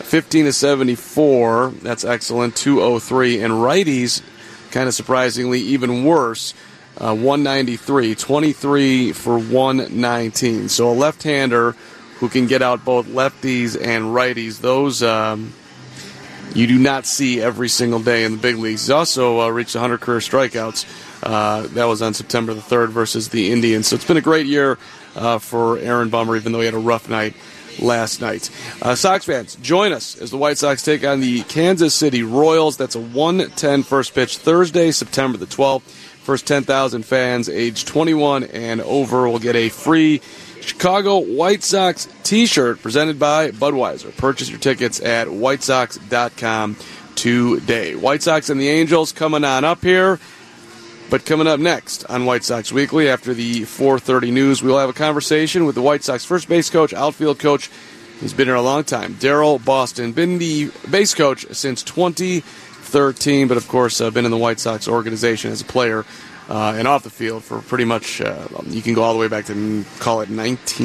15-74. That's excellent. 203. And righties, kind of surprisingly, even worse. 193. 23 for 119. So a left-hander who can get out both lefties and righties. Those you do not see every single day in the big leagues. He's also reached 100 career strikeouts. That was on September the 3rd versus the Indians. So it's been a great year for Aaron Bummer, even though he had a rough night last night. Sox fans, join us as the White Sox take on the Kansas City Royals. That's a 1:10 first pitch Thursday, September the 12th. First 10,000 fans age 21 and over will get a free Chicago White Sox t-shirt presented by Budweiser. Purchase your tickets at whitesox.com today. White Sox and the Angels coming on up here. But coming up next on White Sox Weekly, after the 4:30 news, we'll have a conversation with the White Sox first base coach, outfield coach. He's been here a long time, Daryl Boston. Been the base coach since 2013, but of course been in the White Sox organization as a player and off the field for pretty much, you can go all the way back to, call it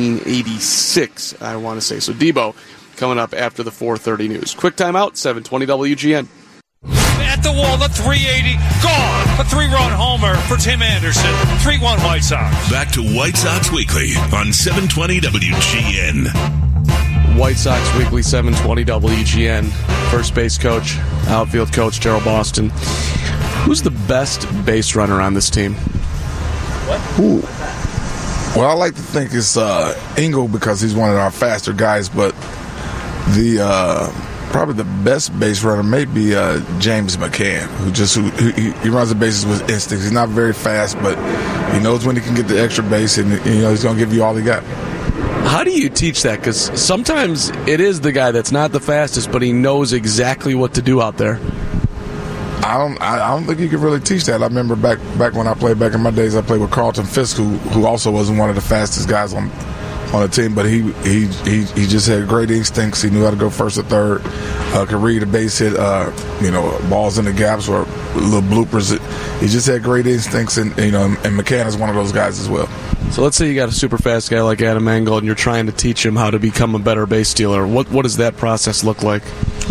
1986, I want to say. So Debo coming up after the 4:30 news. Quick timeout, 720 WGN. At the wall, the 380, gone. A 3-run homer for Tim Anderson. 3-1 White Sox. Back to White Sox Weekly on 720 WGN. White Sox Weekly, 720 WGN. First base coach, outfield coach, Daryl Boston. Who's the best base runner on this team? Ooh. Well, I like to think it's Engel because he's one of our faster guys, but the probably the best base runner may be James McCann, who runs the bases with instincts. He's not very fast, but he knows when he can get the extra base, and he's going to give you all he got. How do you teach that? Because sometimes it is the guy that's not the fastest, but he knows exactly what to do out there. I don't think you can really teach that. I remember back when I played back in my days, I played with Carlton Fisk, who also wasn't one of the fastest guys on the team, but he just had great instincts. He knew how to go first or third, could read a base hit, balls in the gaps or little bloopers. He just had great instincts, and McCann is one of those guys as well. So let's say you got a super fast guy like Adam Engel, and you're trying to teach him how to become a better base stealer. What does that process look like?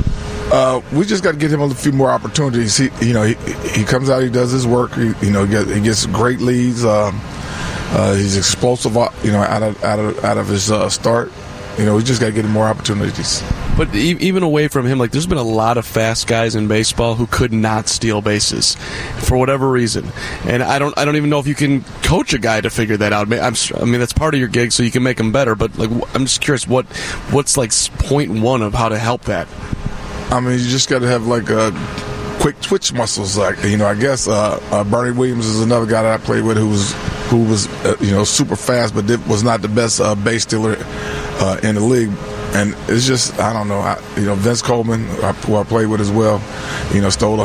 We just got to get him a few more opportunities. He comes out, he does his work. He gets great leads. He's explosive, out of his start. We just got to get him more opportunities. But even away from him, there's been a lot of fast guys in baseball who could not steal bases for whatever reason, and I don't even know if you can coach a guy to figure that out. I mean that's part of your gig, so you can make them better. But I'm just curious, what's point one of how to help that? I mean, you just got to have a quick twitch muscles. I guess Bernie Williams is another guy that I played with who was super fast, but was not the best base stealer in the league. And it's just, I don't know. Vince Coleman, who I played with as well, stole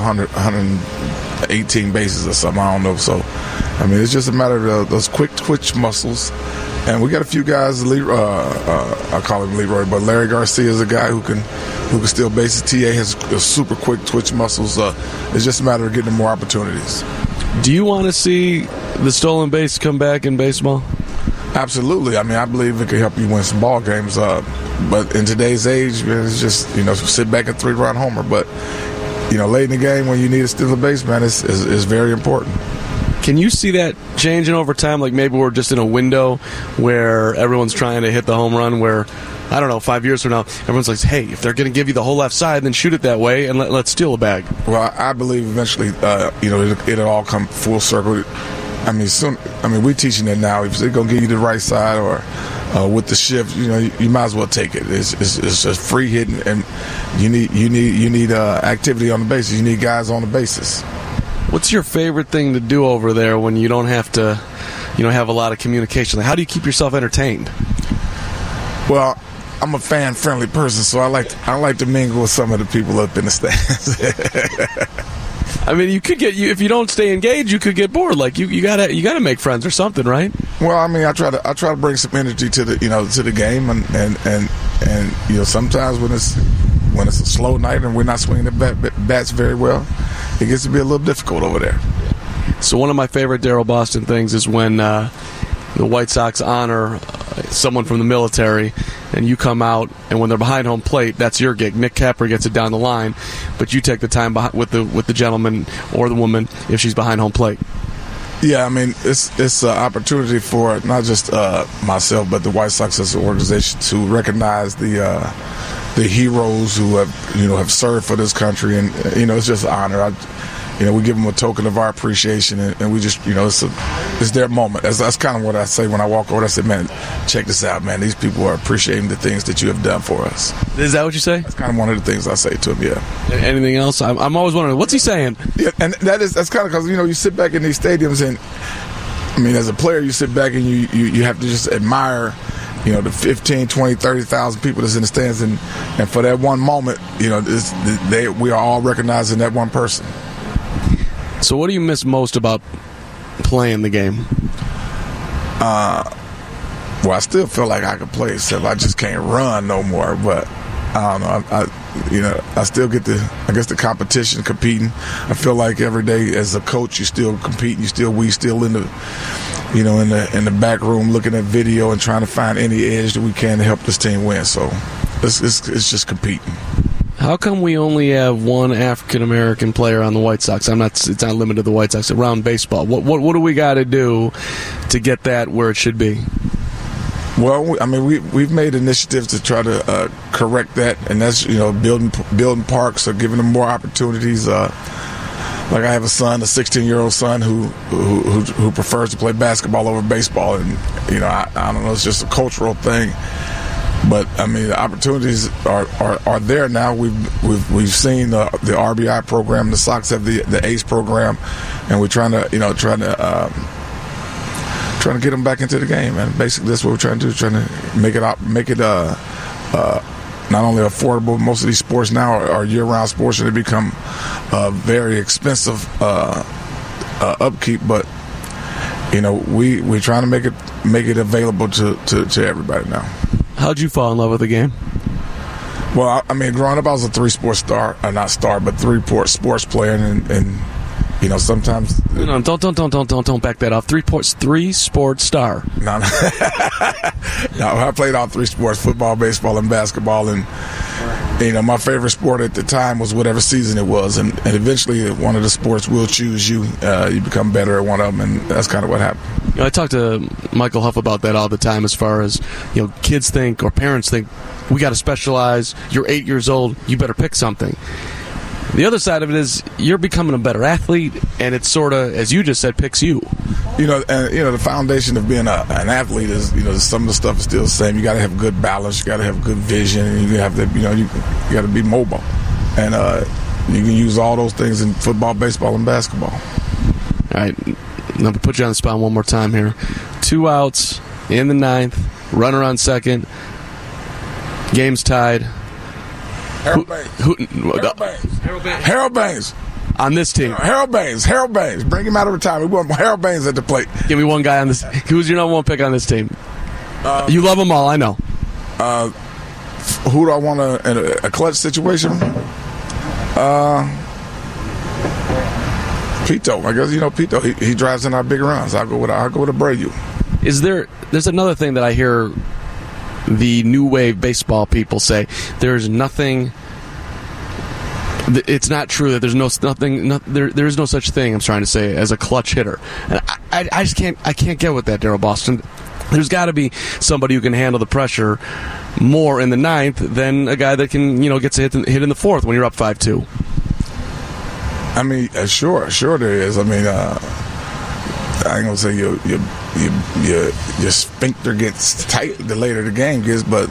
118 bases or something. I don't know. So, I mean, it's just a matter of those quick twitch muscles. And we got a few guys. I call him Leroy, but Larry Garcia is a guy who can steal bases. TA has super quick twitch muscles. It's just a matter of getting them more opportunities. Do you want to see the stolen base come back in baseball? Absolutely. I mean, I believe it can help you win some ball games. But in today's age, it's just sit back and 3-run homer. But late in the game when you need to steal a base, man, is very important. Can you see that changing over time? Maybe we're just in a window where everyone's trying to hit the home run where, I don't know, 5 years from now, everyone's like, hey, if they're going to give you the whole left side, then shoot it that way and let's steal a bag. Well, I believe eventually, it'll all come full circle. I mean, we're teaching it now. If they're going to give you the right side or with the shift, you might as well take it. It's just free hitting, and you need activity on the bases. You need guys on the bases. What's your favorite thing to do over there when you don't have to, have a lot of communication? How do you keep yourself entertained? Well, I'm a fan-friendly person, so I like to mingle with some of the people up in the stands. I mean, you could if you don't stay engaged, you could get bored. You gotta make friends or something, right? Well, I mean, I try to bring some energy to the to the game, and sometimes when it's a slow night and we're not swinging the bats very well, it gets to be a little difficult over there. So one of my favorite Daryl Boston things is when the White Sox honor someone from the military, and you come out, and when they're behind home plate, that's your gig. Nick Capper gets it down the line, but you take the time with the gentleman or the woman if she's behind home plate. Yeah, I mean, it's an opportunity for not just myself, but the White Sox as an organization to recognize the heroes who have served for this country, and it's just an honor. We give them a token of our appreciation, and we just it's their moment. That's kind of what I say when I walk over. I say, man, check this out, man. These people are appreciating the things that you have done for us. Is that what you say? That's kind of one of the things I say to them. Yeah. Anything else? I'm always wondering, what's he saying? Yeah, and that's kind of because you sit back in these stadiums, and I mean, as a player, you sit back and you have to just admire. The 15, 20, 30,000 people that's in the stands, and for that one moment, we are all recognizing that one person. So what do you miss most about playing the game? Well, I still feel like I could play, except I just can't run no more. But I don't know. I still get the competition, competing. I feel like every day as a coach, you still competing. We still in the in the back room looking at video and trying to find any edge that we can to help this team win. So it's just competing. How come we only have one African American player on the White Sox? It's not limited to the White Sox. Around baseball, what do we got to do to get that where it should be? Well, I mean, we've made initiatives to try to correct that, and that's building parks or giving them more opportunities. Like I have a 16-year-old son who prefers to play basketball over baseball, and I don't know, it's just a cultural thing. But I mean, the opportunities are there now. We've seen the RBI program. The Sox have the ACE program, and we're trying to get them back into the game. And basically, that's what we're trying to do. Trying to make it not only affordable. Most of these sports now are year-round sports, and they become very expensive upkeep. But we're trying to make it available to everybody now. How'd you fall in love with the game? Well, I mean, growing up, I was a three-sport sports player, and sometimes. Don't back that off. Three-sport star. No, I played all three sports: football, baseball, and basketball. And my favorite sport at the time was whatever season it was, and eventually one of the sports will choose you. You become better at one of them, and that's kind of what happened. I talk to Michael Huff about that all the time. As far as kids think or parents think, we got to specialize. You're 8 years old, you better pick something. The other side of it is you're becoming a better athlete, and it's sort of, as you just said, picks you. The foundation of being an athlete is, some of the stuff is still the same. You got to have good balance, you got to have good vision, and you have to, you got to be mobile, and you can use all those things in football, baseball, and basketball. All right, I'm going to put you on the spot one more time here. 2 outs in the 9th, runner on second, game's tied. Harold Baines. On this team. Harold Baines. Bring him out of retirement. We want Harold Baines at the plate. Give me one guy on this. Who's your number one pick on this team? You love them all, I know. Who do I want in a clutch situation? Pito. I guess Pito. He drives in our big runs. I'll go with Abreu. There's another thing that I hear the new wave baseball people say. There's nothing. It's not true that there's there is no such thing. I'm trying to say as a clutch hitter, and I just can't get with that, Daryl Boston. There's got to be somebody who can handle the pressure more in the 9th than a guy that can gets a hit in the 4th when you're up 5-2. I mean, sure there is. I mean, I ain't gonna say your sphincter gets tight the later the game gets, but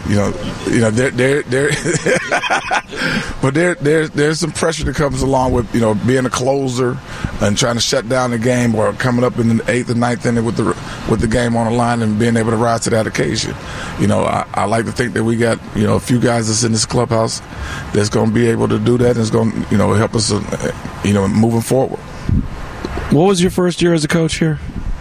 there's some pressure that comes along with being a closer and trying to shut down the game, or coming up in the 8th and 9th inning with the game on the line and being able to rise to that occasion. I like to think that we got a few guys that's in this clubhouse that's going to be able to do that, and it's going to help us moving forward. What was your first year as a coach here?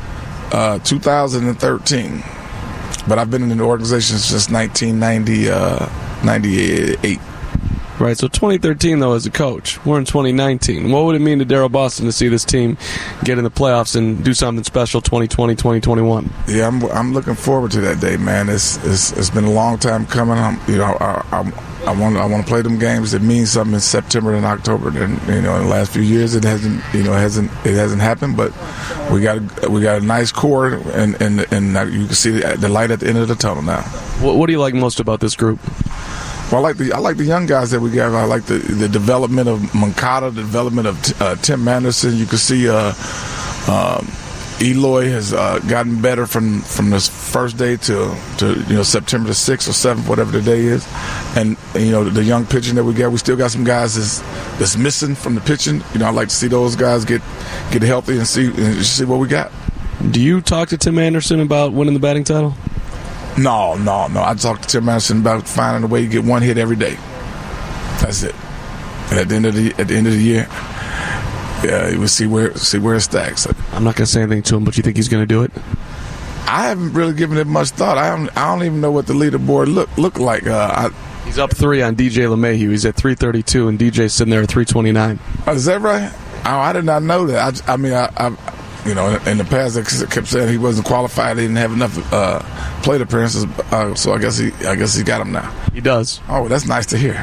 2013, but I've been in the organization since 1998. Right, so 2013, though, as a coach. We're in 2019. What would it mean to Daryl Boston to see this team get in the playoffs and do something special 2020, 2021? Yeah, I'm looking forward to that day, man. It's been a long time coming. I want to play them games that mean something in September and October. And in the last few years, it hasn't happened. But we got a nice core, and you can see the light at the end of the tunnel now. What do you like most about this group? Well, I like the young guys that we got. I like the development of Moncada, the development of Tim Anderson. You can see Eloy has gotten better from this first day to September the 6th or 7th, whatever the day is. And the young pitching that we got, we still got some guys that's missing from the pitching. I like to see those guys get healthy and see what we got. Do you talk to Tim Anderson about winning the batting title? No. I talked to Tim Anderson about finding a way to get one hit every day. That's it. And at the end of the year, yeah, we'll see where it stacks. I'm not going to say anything to him, but you think he's going to do it? I haven't really given it much thought. I don't even know what the leaderboard look like. He's up 3 on DJ LeMahieu. He's at 332, and DJ's sitting there at 329. Is that right? Oh, I did not know that. I in the past, they kept saying he wasn't qualified. He didn't have enough plate appearances. So I guess he got them now. He does. Oh, that's nice to hear.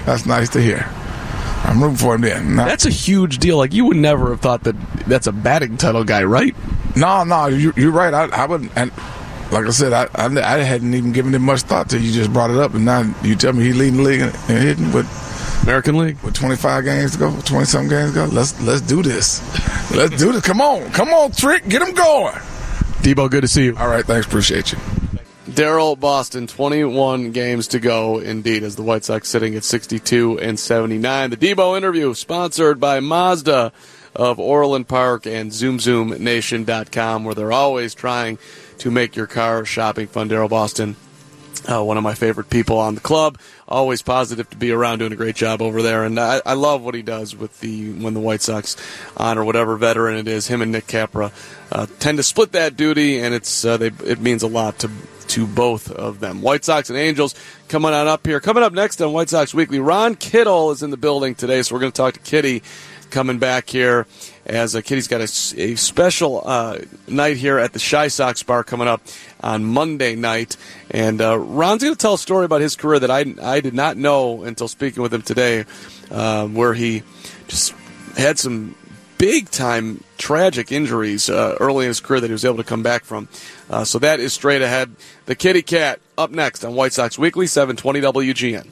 I'm rooting for him then. No. That's a huge deal. Like, you would never have thought that's a batting title guy, right? No, you're right. I wouldn't. And like I said, I hadn't even given it much thought till you just brought it up, and now you tell me he's leading the league and hitting with American League with 25 games to go, 20-something games to go. Let's do this. Let's do this. Come on, Trick, get him going. Debo, good to see you. All right, thanks, appreciate you. Daryl Boston, 21 games to go, indeed, as the White Sox sitting at 62 and 79. The Debo interview sponsored by Mazda of Orland Park and ZoomZoomNation.com, where they're always trying to make your car shopping fun. Daryl Boston, one of my favorite people on the club, always positive to be around, doing a great job over there. And I love what he does with when the White Sox honor whatever veteran it is. Him and Nick Capra tend to split that duty, and it means a lot to both of them. White Sox and Angels coming on up here. Coming up next on White Sox Weekly, Ron Kittle is in the building today, so we're going to talk to Kitty coming back here, as Kitty's got a special night here at the Shy Sox Bar coming up on Monday night. And Ron's going to tell a story about his career that I did not know until speaking with him today, where he just had some big-time tragic injuries early in his career that he was able to come back from. So that is straight ahead. The Kitty Cat up next on White Sox Weekly, 720 WGN.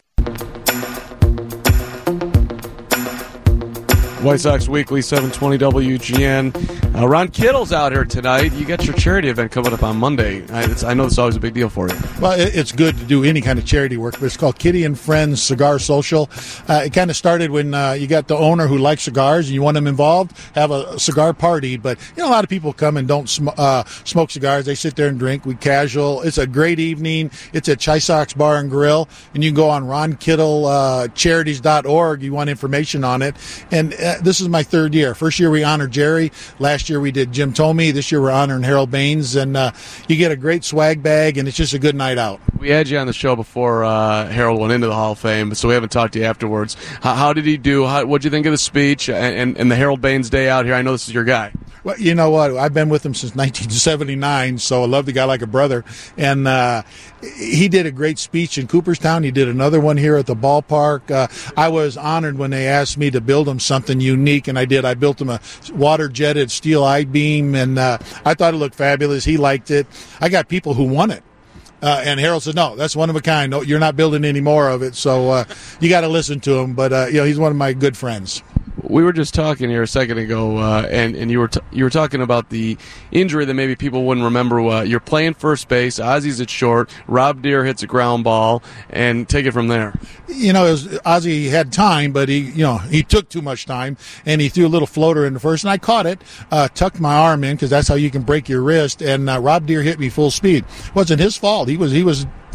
White Sox Weekly, 720 WGN. Ron Kittle's out here tonight. You got your charity event coming up on Monday. I know it's always a big deal for you. Well, it's good to do any kind of charity work, but it's called Kitty and Friends Cigar Social. It kind of started when you got the owner who likes cigars and you want them involved, have a cigar party. But, a lot of people come and don't smoke cigars. They sit there and drink. We casual. It's a great evening. It's at Shy Sox Bar and Grill. And you can go on ronkittlecharities.org. You want information on it. And this is my third year. First year we honored Jerry. Last year we did Jim Thome. This year we're honoring Harold Baines. And you get a great swag bag, and it's just a good night out. We had you on the show before Harold went into the Hall of Fame, so we haven't talked to you afterwards. How did he do? What did you think of the speech and the Harold Baines day out here? I know this is your guy. Well, you know what? I've been with him since 1979, so I love the guy like a brother. And he did a great speech in Cooperstown. He did another one here at the ballpark. I was honored when they asked me to build him something unique, and I did. I built him a water-jetted steel I-beam, and I thought it looked fabulous. He liked it. I got people who want it. And Harold said, no, that's one of a kind. No, you're not building any more of it. So you got to listen to him. But, he's one of my good friends. We were just talking here a second ago, and you were talking about the injury that maybe people wouldn't remember. You're playing first base, Ozzy's at short, Rob Deere hits a ground ball, and take it from there. Ozzy had time, but he took too much time, and he threw a little floater in the first, and I caught it, tucked my arm in because that's how you can break your wrist, and Rob Deere hit me full speed. It wasn't his fault. He was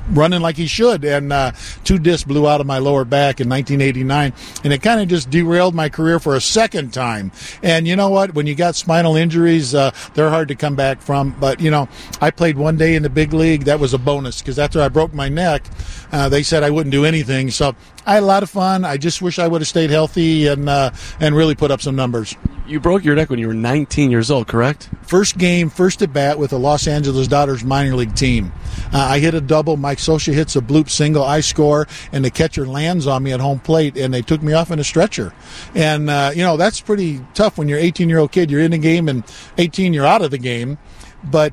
running like he should, and 2 discs blew out of my lower back in 1989, and it kind of just derailed my career for a second time. And you know what? When you got spinal injuries, they're hard to come back from. But, I played one day in the big league. That was a bonus, because after I broke my neck, they said I wouldn't do anything. So I had a lot of fun. I just wish I would have stayed healthy and really put up some numbers. You broke your neck when you were 19 years old, correct? First game, first at bat with the Los Angeles Dodgers minor league team. I hit a double. Mike Scioscia hits a bloop single. I score, and the catcher lands on me at home plate, and they took me off in a stretcher. And, that's pretty tough when you're an 18-year-old kid. You're in the game, and 18, you're out of the game. But,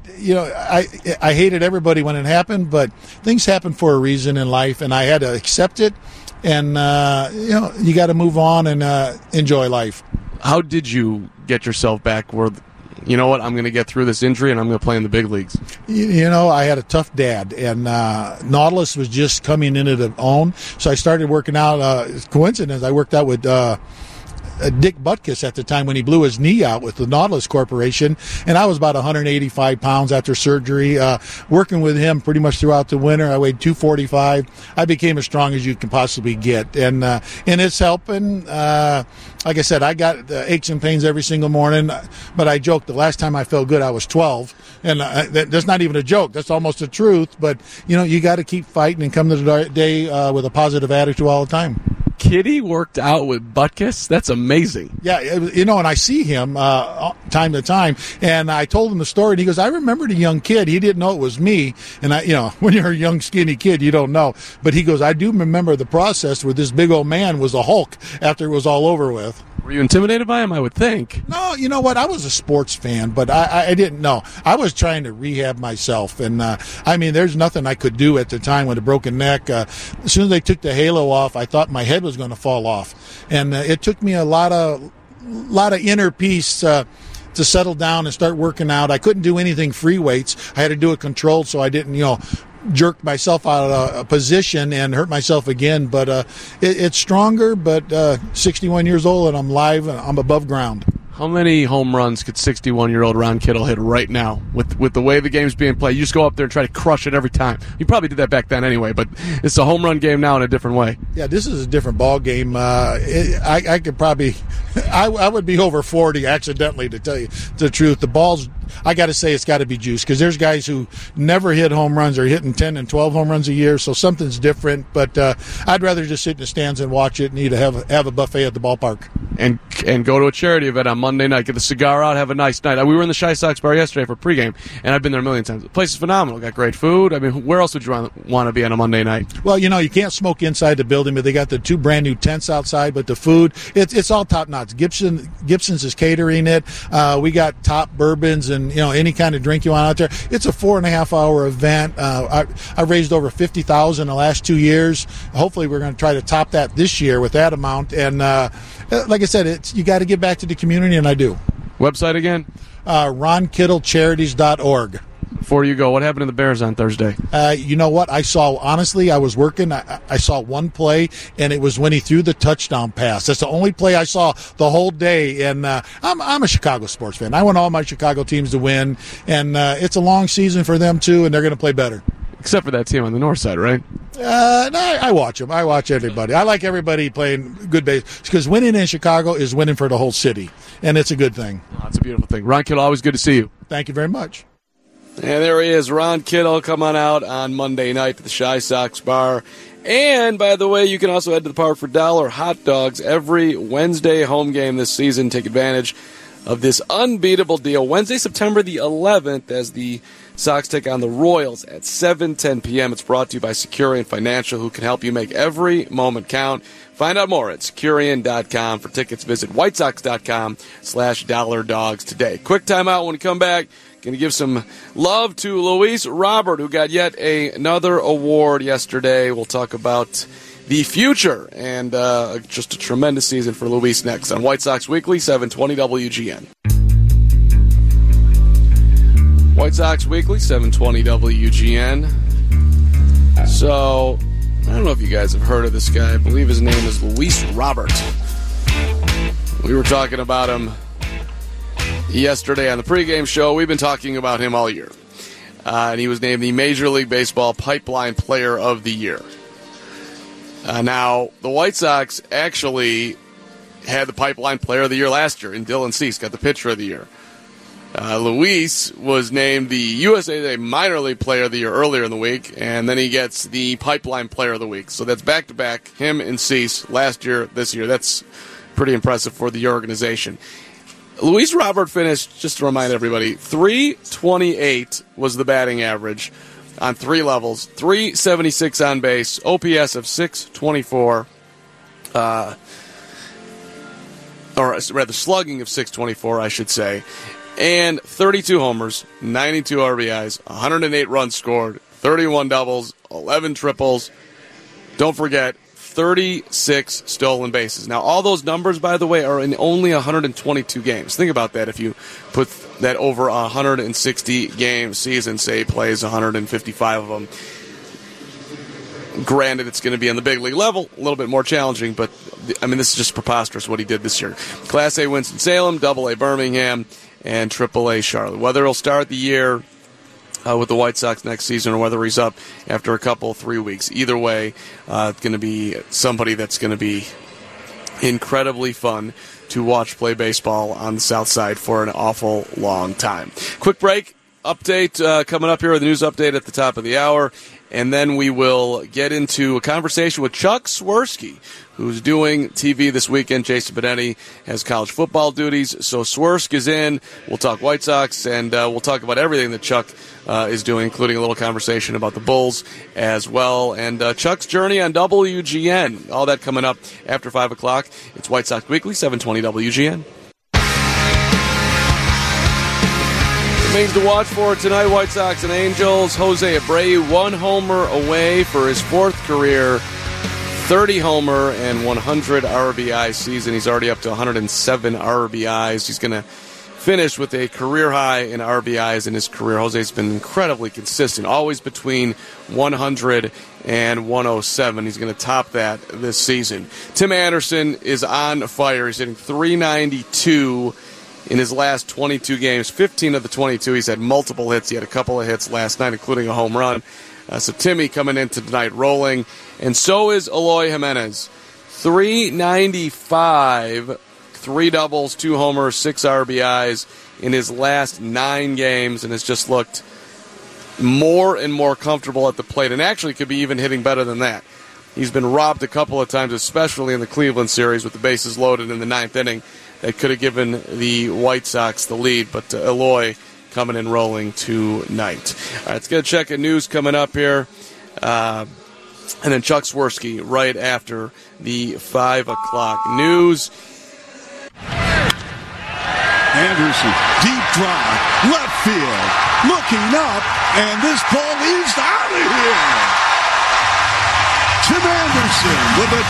I hated everybody when it happened, but things happen for a reason in life, and I had to accept it. And, you got to move on and enjoy life. How did you get yourself back where, you know what, I'm going to get through this injury and I'm going to play in the big leagues? I had a tough dad, and Nautilus was just coming into the own. So I started working out. Coincidence, I worked out with Dick Butkus at the time when he blew his knee out with the Nautilus Corporation, and I was about 185 pounds after surgery. Working with him pretty much throughout the winter, I weighed 245. I became as strong as you can possibly get, and it's helping. Like I said, I got aches and pains every single morning, but I joked the last time I felt good I was 12, and that's not even a joke. That's almost the truth, but you got to keep fighting and come to the day with a positive attitude all the time. Kitty worked out with Butkus? That's amazing. Yeah, and I see him time to time, and I told him the story, and he goes, I remembered a young kid. He didn't know it was me, and when you're a young, skinny kid, you don't know. But he goes, I do remember the process where this big old man was a Hulk after it was all over with. Were you intimidated by him, I would think? No, you know what? I was a sports fan, but I didn't know. I was trying to rehab myself, and there's nothing I could do at the time with a broken neck. As soon as they took the halo off, I thought my head was going to fall off, and it took me a lot of inner peace to settle down and start working out. I couldn't do anything free weights. I had to do it controlled, so I didn't, jerk myself out of a position and hurt myself again. But it's stronger, but 61 years old, and I'm live, and I'm above ground. How many home runs could 61-year-old Ron Kittle hit right now with the way the game's being played? You just go up there and try to crush it every time. You probably did that back then anyway, but it's a home run game now in a different way. Yeah, this is a different ball game. I could probably I would be over 40 accidentally, to tell you the truth. The ball's, I got to say, it's got to be juice, because there's guys who never hit home runs or hitting 10 and 12 home runs a year, so something's different. But I'd rather just sit in the stands and watch it and have a buffet at the ballpark. And go to a charity event on Monday night. Get the cigar out, have a nice night. We were in the Shy Sox bar yesterday for pregame, and I've been there a million times. The place is phenomenal. Got great food. Where else would you want to be on a Monday night? Well, you can't smoke inside the building, but they got the 2 brand new tents outside. But the food, it's all top notch. Gibson's is catering it. We got top bourbons and any kind of drink you want out there. It's a 4.5-hour event. I raised over $50,000 in the last 2 years. Hopefully, we're going to try to top that this year with that amount. And like I said, you got to give back to the community, and I do. Website again? RonKittleCharities.org. Before you go, what happened to the Bears on Thursday? You know what? I was working. I saw one play, and it was when he threw the touchdown pass. That's the only play I saw the whole day. And I'm a Chicago sports fan. I want all my Chicago teams to win, and it's a long season for them, too, and they're going to play better. Except for that team on the north side, right? No, I watch them. I watch everybody. I like everybody playing good base, because winning in Chicago is winning for the whole city, and it's a good thing. Oh, it's a beautiful thing. Ron Kittle, always good to see you. Thank you very much. And there he is, Ron Kittle. Come on out on Monday night to the Shy Sox bar. And, by the way, you can also head to the park for $1 hot dogs every Wednesday home game this season. Take advantage of this unbeatable deal. Wednesday, September the 11th, as the Sox take on the Royals at 7:10 p.m. It's brought to you by Securian Financial, who can help you make every moment count. Find out more at Securian.com. For tickets, visit WhiteSox.com/$dogs today. Quick timeout. When we come back, going to give some love to Luis Robert, who got yet another award yesterday. We'll talk about the future and just a tremendous season for Luis next on White Sox Weekly, 720 WGN. White Sox Weekly, 720 WGN. So, I don't know if you guys have heard of this guy. I believe his name is Luis Robert. We were talking about him yesterday on the pregame show. We've been talking about him all year. and he was named the Major League Baseball Pipeline Player of the Year. Now, the White Sox actually had the Pipeline Player of the Year last year, and Dylan Cease got the Pitcher of the Year. Luis was named the USA Today Minor League Player of the Year earlier in the week, and then he gets the Pipeline Player of the Week. So that's back-to-back, him and Cease, last year, this year. That's pretty impressive for the organization. Luis Robert finished, just to remind everybody, .328 was the batting average on 3 levels, .376 on base, OPS of .624, or rather slugging of .624, I should say, and 32 homers, 92 RBIs, 108 runs scored, 31 doubles, 11 triples. Don't forget, 36 stolen bases. Now, all those numbers, by the way, are in only 122 games. Think about that. If you put that over a 160-game season, say he plays 155 of them. Granted, it's going to be on the big league level, a little bit more challenging, but, I mean, this is just preposterous what he did this year. Class A Winston-Salem, Double A Birmingham, and Triple A Charlotte. Whether he'll start the year with the White Sox next season or whether he's up after a couple, 3 weeks, either way, it's going to be somebody that's going to be incredibly fun to watch play baseball on the South Side for an awful long time. Quick break. Update coming up here, the news update at the top of the hour, and then we will get into a conversation with Chuck Swirsky, who's doing TV this weekend. Jason Benetti has college football duties, so Swirsky is in. We'll talk White Sox, and we'll talk about everything that Chuck is doing, including a little conversation about the Bulls as well, and Chuck's journey on WGN. All that coming up after 5 o'clock. It's White Sox Weekly, 720 WGN. Things to watch for tonight, White Sox and Angels. Jose Abreu, 1 homer away for his 4th career 30-homer and 100 RBI season. He's already up to 107 RBIs. He's going to finish with a career high in RBIs in his career. Jose's been incredibly consistent, always between 100 and 107. He's going to top that this season. Tim Anderson is on fire. He's hitting .392 in his last 22 games, 15 of the 22. He's had multiple hits. He had a couple of hits last night, including a home run. So Timmy coming into tonight rolling. And so is Eloy Jimenez. .395, 3 doubles, 2 homers, 6 RBIs in his last 9 games, and has just looked more and more comfortable at the plate, and actually could be even hitting better than that. He's been robbed a couple of times, especially in the Cleveland series with the bases loaded in the 9th inning. That could have given the White Sox the lead, but Eloy coming in rolling tonight. All right, let's get a check of news coming up here. And then Chuck Swirsky right after the 5 o'clock news. Anderson, deep drive, left field, looking up, and this ball is out of here. Tim Anderson with a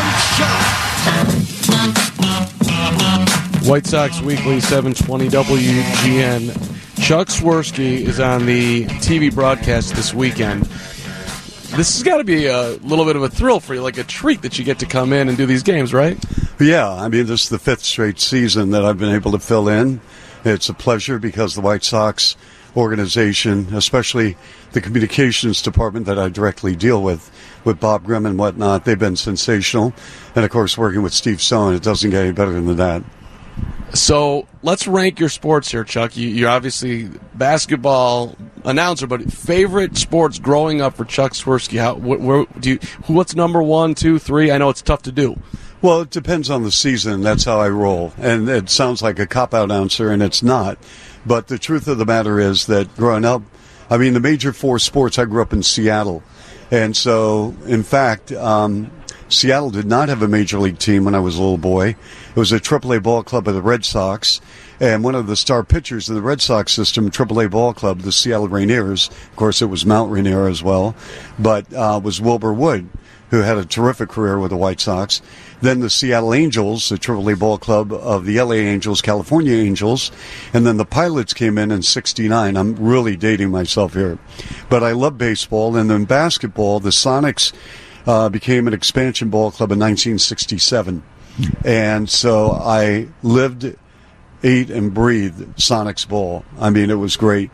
2-run shot. White Sox Weekly, 720 WGN. Chuck Swirsky is on the TV broadcast this weekend. This has got to be a little bit of a thrill for you, like a treat that you get to come in and do these games, right? Yeah, I mean, this is the 5th straight season that I've been able to fill in. It's a pleasure because the White Sox organization, especially the communications department that I directly deal with Bob Grimm and whatnot, they've been sensational. And, of course, working with Steve Stone, it doesn't get any better than that. So let's rank your sports here, Chuck. You're obviously basketball announcer, but favorite sports growing up for Chuck Swirsky? What's number 1, 2, 3? I know it's tough to do. Well, it depends on the season. That's how I roll. And it sounds like a cop-out answer, and it's not. But the truth of the matter is that growing up, I mean, the major 4 sports, I grew up in Seattle. And so, in fact, Seattle did not have a major league team when I was a little boy. It was a AAA ball club of the Red Sox. And one of the star pitchers of the Red Sox system, AAA ball club, the Seattle Rainiers, of course it was Mount Rainier as well, but was Wilbur Wood, who had a terrific career with the White Sox. Then the Seattle Angels, the AAA ball club of the LA Angels, California Angels. And then the Pilots came in '69. I'm really dating myself here. But I love baseball. And then basketball, the Sonics became an expansion ball club in 1967. And so I lived, ate, and breathed Sonics ball. I mean, it was great.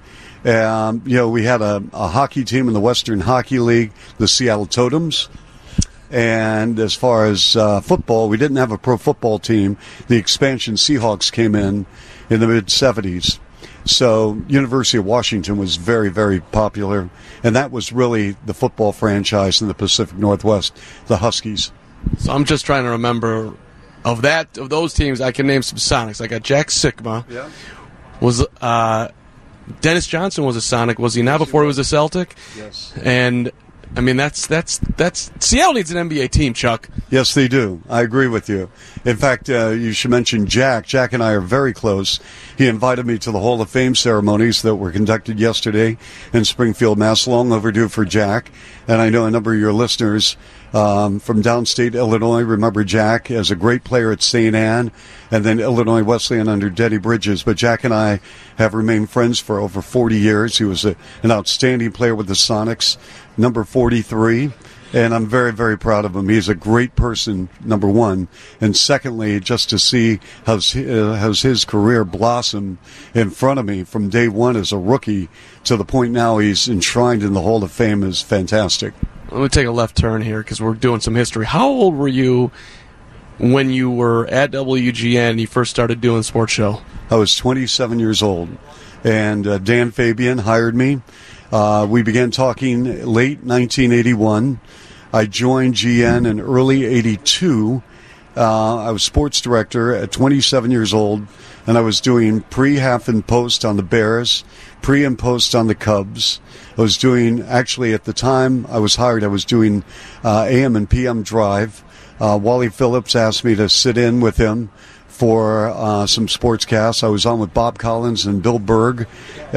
We had a hockey team in the Western Hockey League, the Seattle Totems. And as far as football, we didn't have a pro football team. The expansion Seahawks came in the mid-'70s. So University of Washington was very, very popular. And that was really the football franchise in the Pacific Northwest, the Huskies. So I'm just trying to remember of those teams. I can name some Sonics. I got Jack Sikma. Yeah. Was Dennis Johnson was a Sonic, was he not, before he was a Celtic? Yes. And I mean, that's Seattle needs an NBA team, Chuck. Yes, they do. I agree with you. In fact, you should mention Jack. Jack and I are very close. He invited me to the Hall of Fame ceremonies that were conducted yesterday in Springfield, Mass. Long overdue for Jack. And I know a number of your listeners from downstate Illinois remember Jack as a great player at St. Anne and then Illinois Wesleyan under Denny Bridges. But Jack and I have remained friends for over 40 years. He was an outstanding player with the Sonics, number 43. And I'm very, very proud of him. He's a great person, number one. And secondly, just to see how his career blossomed in front of me from day one as a rookie to the point now he's enshrined in the Hall of Fame is fantastic. Let me take a left turn here because we're doing some history. How old were you when you were at WGN and you first started doing the sports show? I was 27 years old. And Dan Fabian hired me. We began talking late 1981. I joined GN in early 82. I was sports director at 27 years old, and I was doing pre, half, and post on the Bears, pre and post on the Cubs. I was doing, actually at the time I was hired, I was doing AM and PM drive. Wally Phillips asked me to sit in with him for some sportscasts. I was on with Bob Collins and Bill Berg,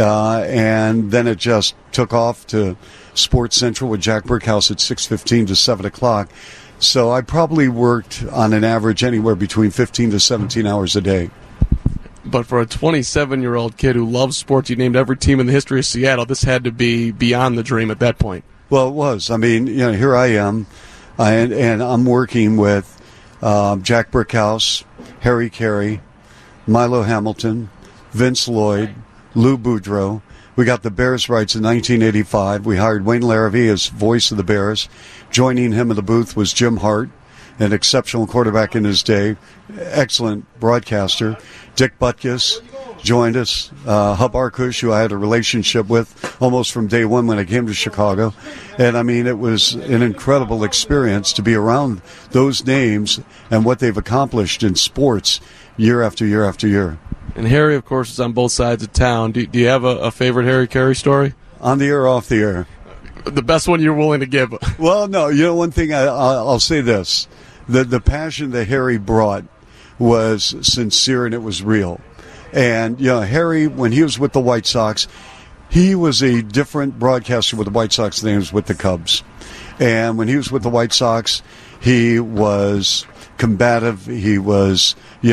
and then it just took off to Sports Central with Jack Brickhouse at 6:15 to 7 o'clock. So I probably worked on an average anywhere between 15 to 17 hours a day. But for a 27-year-old kid who loves sports, you named every team in the history of Seattle. This had to be beyond the dream at that point. Well, it was. I mean, here I am, and I'm working with Jack Brickhouse, Harry Carey, Milo Hamilton, Vince Lloyd, Lou Boudreau. We got the Bears rights in 1985. We hired Wayne Larrivee as voice of the Bears. Joining him in the booth was Jim Hart, an exceptional quarterback in his day, excellent broadcaster. Dick Butkus joined us. Hub Arkush, who I had a relationship with almost from day one when I came to Chicago. And, I mean, it was an incredible experience to be around those names and what they've accomplished in sports year after year after year. And Harry, of course, is on both sides of town. Do you have a favorite Harry Carey story? On the air or off the air? The best one you're willing to give. Well, no. One thing, I'll say this. The passion that Harry brought was sincere and it was real. And, Harry, when he was with the White Sox, he was a different broadcaster with the White Sox than he was with the Cubs. And when he was with the White Sox, he was combative. He was,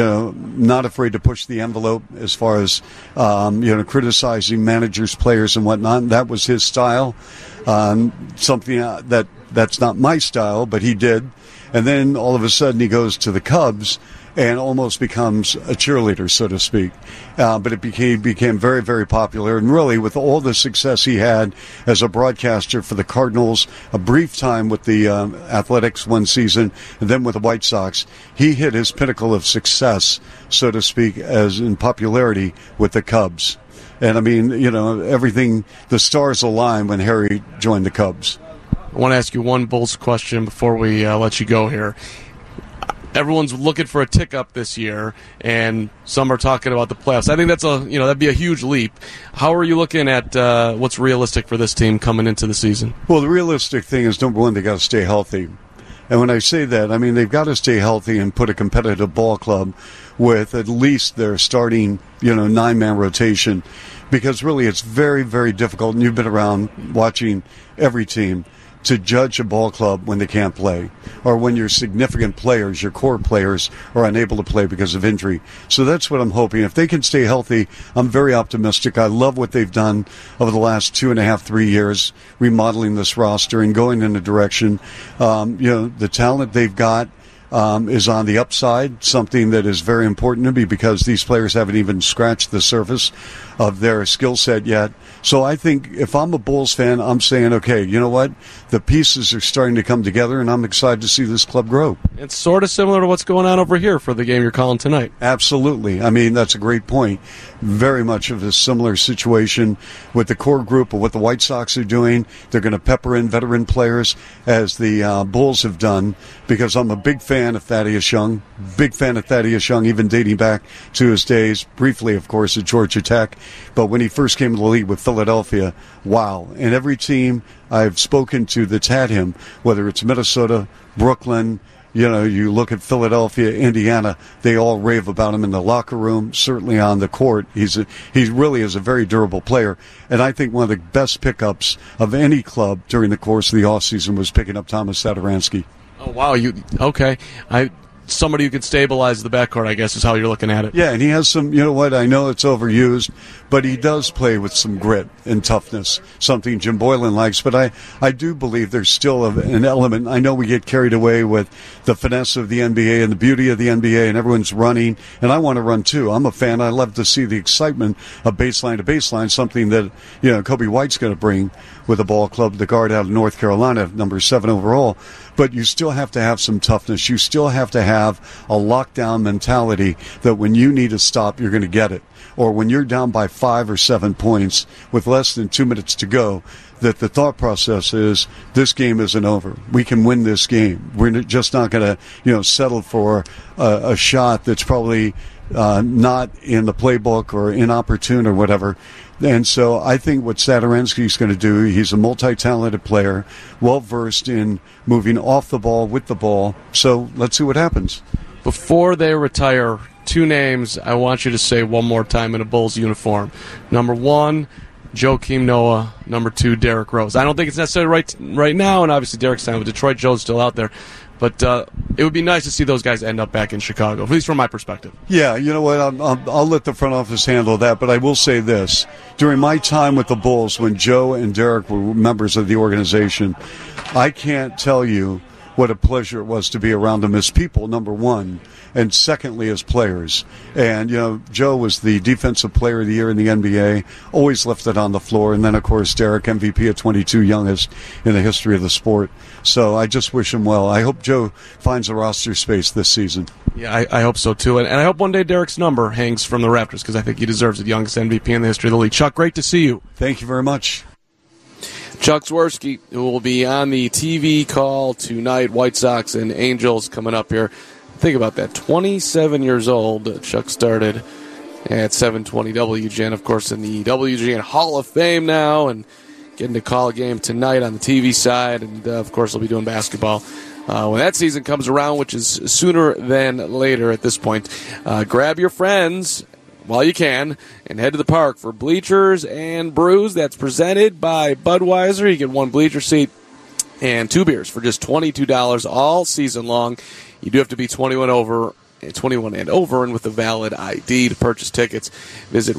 not afraid to push the envelope as far as, criticizing managers, players, and whatnot. And that was his style. Something that's not my style, but he did. And then all of a sudden he goes to the Cubs and almost becomes a cheerleader, so to speak. But it became very, very popular. And really, with all the success he had as a broadcaster for the Cardinals, a brief time with the Athletics one season, and then with the White Sox, he hit his pinnacle of success, so to speak, as in popularity with the Cubs. And, I mean, everything, the stars aligned when Harry joined the Cubs. I want to ask you one Bulls question before we let you go here. Everyone's looking for a tick up this year, and some are talking about the playoffs. I think that'd be a huge leap. How are you looking at what's realistic for this team coming into the season? Well, the realistic thing is, number one, they got to stay healthy. And when I say that, I mean they've got to stay healthy and put a competitive ball club with at least their starting, 9-man rotation, because really it's very, very difficult. And you've been around watching every team to judge a ball club when they can't play, or when your significant players, your core players, are unable to play because of injury. So that's what I'm hoping. If they can stay healthy, I'm very optimistic. I love what they've done over the last 2.5, 3 years, remodeling this roster and going in a direction. The talent they've got, is on the upside, something that is very important to me because these players haven't even scratched the surface of their skill set yet. So I think if I'm a Bulls fan, I'm saying, okay, you know what? The pieces are starting to come together, and I'm excited to see this club grow. It's sort of similar to what's going on over here for the game you're calling tonight. Absolutely. I mean, that's a great point. Very much of a similar situation with the core group of what the White Sox are doing. They're going to pepper in veteran players as the Bulls have done, because I'm a big fan of Thaddeus Young, even dating back to his days, briefly, of course, at Georgia Tech. But when he first came to the league with Philadelphia, wow. And every team I've spoken to that's had him, whether it's Minnesota, Brooklyn, you look at Philadelphia, Indiana, they all rave about him in the locker room, certainly on the court. He really is a very durable player. And I think one of the best pickups of any club during the course of the offseason was picking up Thomas Satoransky. Oh, wow. Okay. Somebody who can stabilize the backcourt, I guess, is how you're looking at it. Yeah, and he has some, I know it's overused, but he does play with some grit and toughness, something Jim Boylan likes. But I do believe there's still an element. I know we get carried away with the finesse of the NBA and the beauty of the NBA, and everyone's running, and I want to run too. I'm a fan. I love to see the excitement of baseline to baseline, something that, Kobe White's going to bring with the ball club, the guard out of North Carolina, number 7 overall. But you still have to have some toughness. You still have to have a lockdown mentality that when you need a stop, you're going to get it. Or when you're down by 5 or 7 points with less than 2 minutes to go, that the thought process is this game isn't over. We can win this game. We're just not going to, settle for a shot that's probably not in the playbook or inopportune or whatever. And so I think what Satoransky's going to do, he's a multi-talented player, well-versed in moving off the ball, with the ball. So let's see what happens. Before they retire, 2 names I want you to say one more time in a Bulls uniform. Number 1, Joakim Noah. Number 2, Derrick Rose. I don't think it's necessary right now, and obviously Derrick's signed with Detroit. Joe's still out there. But it would be nice to see those guys end up back in Chicago, at least from my perspective. Yeah, you know what? I'll let the front office handle that, but I will say this. During my time with the Bulls, when Joe and Derrick were members of the organization, I can't tell you what a pleasure it was to be around them as people, number one, and secondly as players. And, Joe was the Defensive Player of the Year in the NBA, always left it on the floor. And then, of course, Derrick, MVP at 22, youngest in the history of the sport. So I just wish him well. I hope Joe finds a roster space this season. Yeah, I hope so, too. And I hope one day Derrick's number hangs from the rafters, because I think he deserves it, youngest MVP in the history of the league. Chuck, great to see you. Thank you very much. Chuck Swirsky, who will be on the TV call tonight. White Sox and Angels coming up here. Think about that. 27 years old. Chuck started at 720 WGN, of course, in the WGN Hall of Fame now, and getting to call a game tonight on the TV side. And, of course, he'll be doing basketball when that season comes around, which is sooner than later at this point. Grab your friends while you can and head to the park for Bleachers and Brews. That's presented by Budweiser. You get 1 bleacher seat and 2 beers for just $22 all season long. You do have to be 21 and over and with a valid ID to purchase tickets. Visit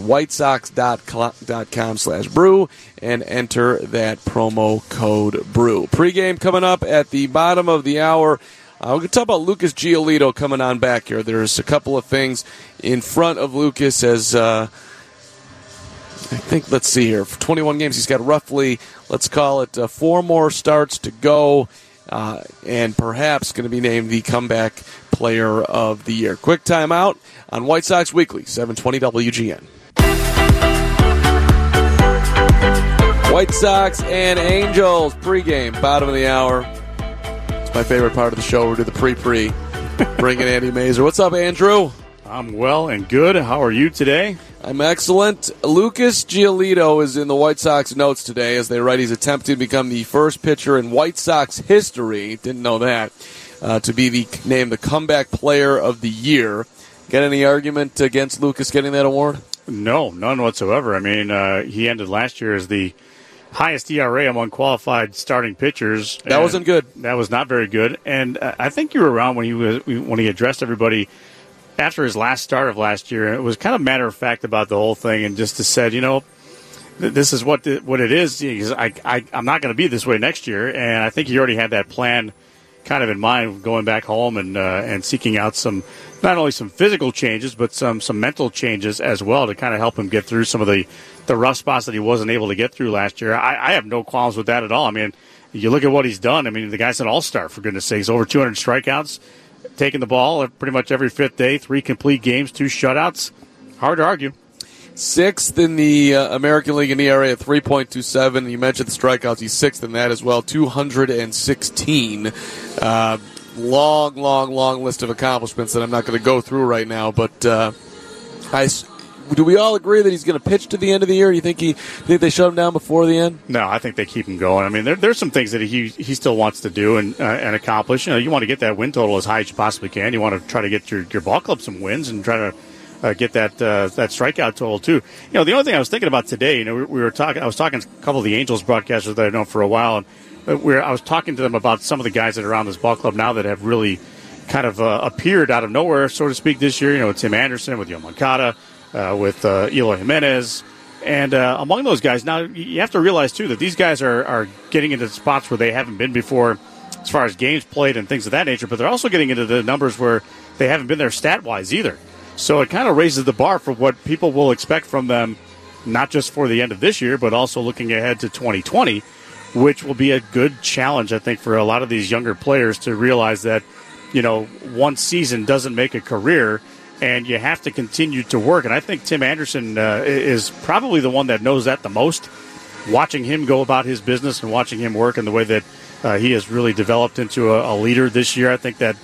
whitesox.com/brew and enter that promo code BREW. Pre-game coming up at the bottom of the hour. We're going to talk about Lucas Giolito coming on back here. There's a couple of things in front of Lucas as, I think, let's see here. For 21 games, he's got roughly, let's call it, 4 more starts to go, and perhaps going to be named the comeback player of the year. Quick timeout on White Sox Weekly, 720 WGN. White Sox and Angels pregame, bottom of the hour. My favorite part of the show. We do the pre-pre. Bringing Andy Mazer. What's up, Andrew? I'm well and good. How are you today? I'm excellent. Lucas Giolito is in the White Sox notes today as they write he's attempting to become the first pitcher in White Sox history, didn't know that, to be named the comeback player of the year. Got any argument against Lucas getting that award? No, none whatsoever. I mean, he ended last year as the highest ERA among qualified starting pitchers. That wasn't good. That was not very good. And I think you were around when he addressed everybody after his last start of last year. It was kind of matter of fact about the whole thing, and just said, this is what it is. I'm not going to be this way next year, and I think he already had that plan kind of in mind going back home and seeking out some, not only some physical changes, but some mental changes as well to kind of help him get through some of the rough spots that he wasn't able to get through last year. I have no qualms with that at all. I mean, you look at what he's done. I mean, the guy's an all-star, for goodness sakes. Over 200 strikeouts, taking the ball pretty much every fifth day, 3 complete games, 2 shutouts. Hard to argue. 6th in the American League in ERA at 3.27. You mentioned the strikeouts. He's 6th in that as well, 216. Long list of accomplishments that I'm not going to go through right now. But do we all agree that he's going to pitch to the end of the year? You think they shut him down before the end? No, I think they keep him going. I mean, there's some things that he still wants to do and accomplish. You know, you want to get that win total as high as you possibly can. You want to try to get your ball club some wins and try to get that strikeout total too. You know, the only thing I was thinking about today, you know, we were talking. I was talking to a couple of the Angels broadcasters that I've known for a while, and I was talking to them about some of the guys that are around this ball club now that have really kind of appeared out of nowhere, so to speak, this year. You know, Tim Anderson with Yoan Moncada, with Eloy Jimenez, and among those guys, now you have to realize too that these guys are getting into spots where they haven't been before, as far as games played and things of that nature. But they're also getting into the numbers where they haven't been there stat-wise either. So it kind of raises the bar for what people will expect from them, not just for the end of this year, but also looking ahead to 2020, which will be a good challenge, I think, for a lot of these younger players to realize that, you know, one season doesn't make a career, and you have to continue to work. And I think Tim Anderson is probably the one that knows that the most, watching him go about his business and watching him work in the way that he has really developed into a leader this year. I think that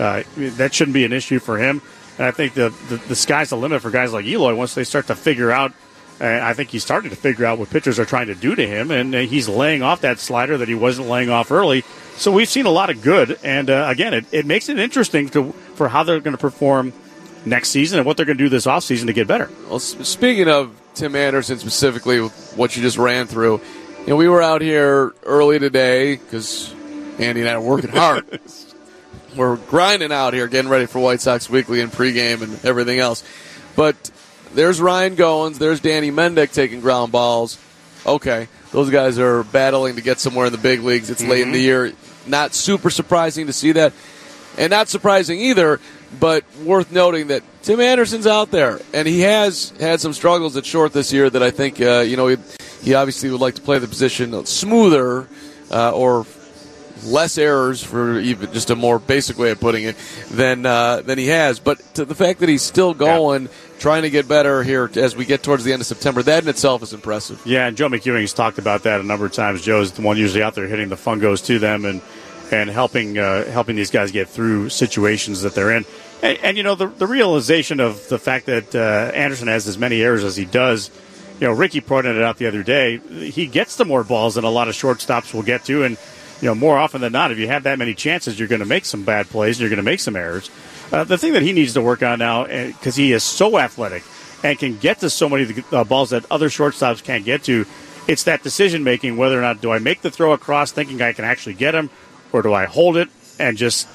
that shouldn't be an issue for him. And I think the sky's the limit for guys like Eloy once they start to figure out. I think he's starting to figure out what pitchers are trying to do to him, and he's laying off that slider that he wasn't laying off early. So we've seen a lot of good, and again, it makes it interesting for how they're going to perform next season and what they're going to do this offseason to get better. Well, speaking of Tim Anderson specifically, with what you just ran through, you know, we were out here early today because Andy and I are working hard. We're grinding out here, getting ready for White Sox Weekly and pregame and everything else. But there's Ryan Goins, there's Danny Mendick taking ground balls. Okay, those guys are battling to get somewhere in the big leagues. It's late in the year. Not super surprising to see that. And not surprising either, but worth noting that Tim Anderson's out there. And he has had some struggles at short this year that I think, you know, he obviously would like to play the position smoother or less errors, for even just a more basic way of putting it, than he has. But to the fact that he's still going, trying to get better here as we get towards the end of September, that in itself is impressive. Yeah, and Joe McEwing's talked about that a number of times. Joe's the one usually out there hitting the fungos to them and helping these guys get through situations that they're in. And you know, the realization of the fact that Anderson has as many errors as he does, you know, Ricky pointed it out the other day, he gets to more balls than a lot of shortstops will get to, and you know, more often than not, if you have that many chances, you're going to make some bad plays. You're going to make some errors. The thing that he needs to work on now, because he is so athletic and can get to so many balls that other shortstops can't get to, it's that decision-making, whether or not do I make the throw across thinking I can actually get him, or do I hold it and just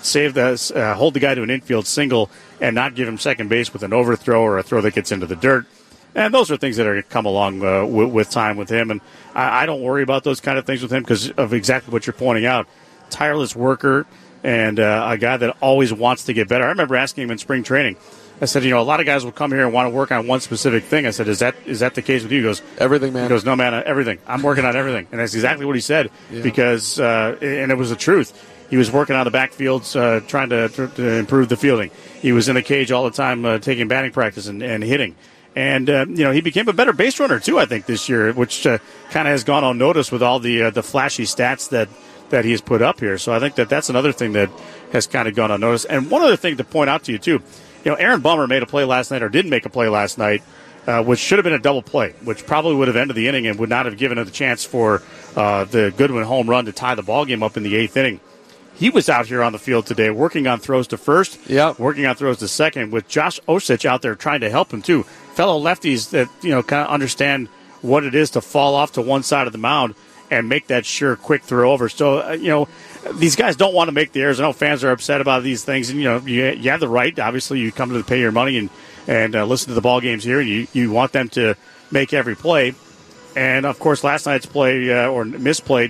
hold the guy to an infield single and not give him second base with an overthrow or a throw that gets into the dirt. And those are things that are going to come along with time with him. And I don't worry about those kind of things with him because of exactly what you're pointing out. Tireless worker and a guy that always wants to get better. I remember asking him in spring training. I said, you know, a lot of guys will come here and want to work on one specific thing. I said, is that the case with you? He goes, everything, man. He goes, no, man, everything. I'm working on everything. And that's exactly what he said because, and it was the truth. He was working on the backfields, trying to improve the fielding. He was in the cage all the time taking batting practice and hitting. And, you know, he became a better base runner, too, I think, this year, which kind of has gone unnoticed with all the flashy stats that he has put up here. So I think that's another thing that has kind of gone unnoticed. And one other thing to point out to you, too, you know, Aaron Bummer made a play last night or didn't make a play last night, which should have been a double play, which probably would have ended the inning and would not have given it the chance for the Goodwin home run to tie the ballgame up in the eighth inning. He was out here on the field today working on throws to first, working on throws to second, with Josh Osich out there trying to help him, too. Fellow lefties that, you know, kind of understand what it is to fall off to one side of the mound and make that sure, quick throw over. So, you know, these guys don't want to make the errors. I know fans are upset about these things, and, you know, you have the right. Obviously, you come to pay your money and listen to the ball games here, and you want them to make every play. And, of course, last night's play or misplayed,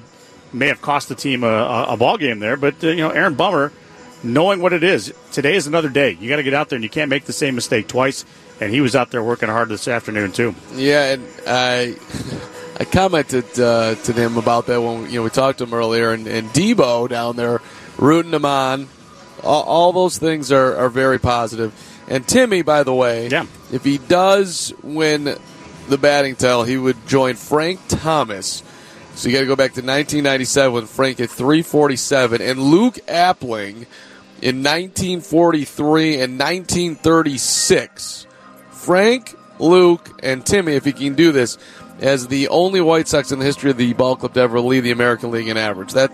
may have cost the team a ball game there. But, Aaron Bummer, knowing what it is, today is another day. You got to get out there, and you can't make the same mistake twice. And he was out there working hard this afternoon, too. Yeah, and I commented to him about that when we talked to him earlier, and Debo down there rooting him on. All those things are very positive. And Timmy, by the way, if he does win the batting title, he would join Frank Thomas. So you got to go back to 1997 when Frank hit 347, and Luke Appling in 1943 and 1936. Frank, Luke, and Timmy, if he can do this, as the only White Sox in the history of the ball club to ever lead the American League in average. That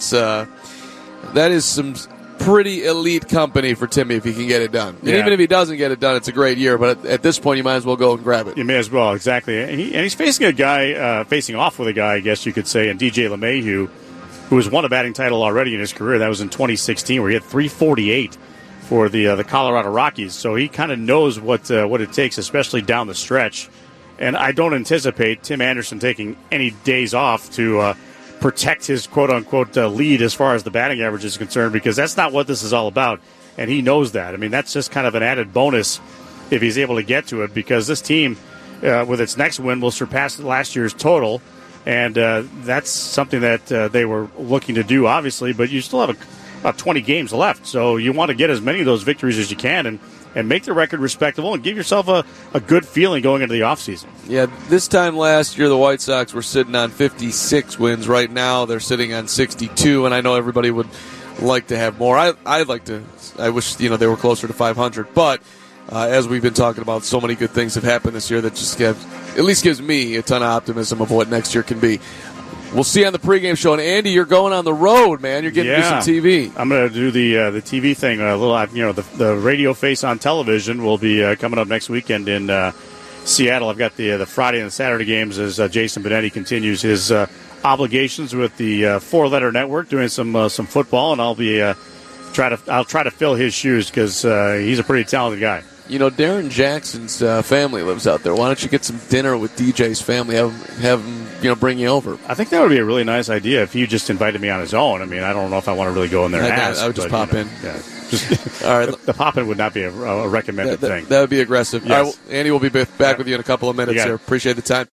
is some pretty elite company for Timmy if he can get it done. And even if he doesn't get it done, it's a great year. But at this point, you might as well go and grab it. You may as well, exactly. And he's facing facing off with a guy, I guess you could say, in DJ LeMahieu, who has won a batting title already in his career. That was in 2016, where he had 348 for the Colorado Rockies. So he kind of knows what it takes, especially down the stretch. And I don't anticipate Tim Anderson taking any days off to protect his quote-unquote lead as far as the batting average is concerned, because that's not what this is all about, and he knows that. I mean, that's just kind of an added bonus if he's able to get to it, because this team, with its next win, will surpass last year's total, and that's something that they were looking to do, obviously, but you still have about 20 games left, so you want to get as many of those victories as you can and make the record respectable and give yourself a good feeling going into the offseason. Yeah, this time last year the White Sox were sitting on 56 wins. Right now they're sitting on 62, and I know everybody would like to have more. I wish they were closer to 500, but as we've been talking about, so many good things have happened this year that just at least gives me a ton of optimism of what next year can be. We'll see you on the pregame show. And Andy, you're going on the road, man. You're getting to do some TV. I'm going to do the TV thing a little. The radio face on television will be coming up next weekend in Seattle. I've got the Friday and the Saturday games as Jason Benetti continues his obligations with the four-letter network, doing some football, and I'll be I'll try to fill his shoes because he's a pretty talented guy. Darren Jackson's family lives out there. Why don't you get some dinner with DJ's family? Have him bring you over. I think that would be a really nice idea if he just invited me on his own. I mean, I don't know if I want to really go in there and ask. I would just pop in. Yeah. All right. The pop-in would not be a recommended thing. That would be aggressive. Yes. All right, Andy, we'll be back with you in a couple of minutes here. Appreciate the time.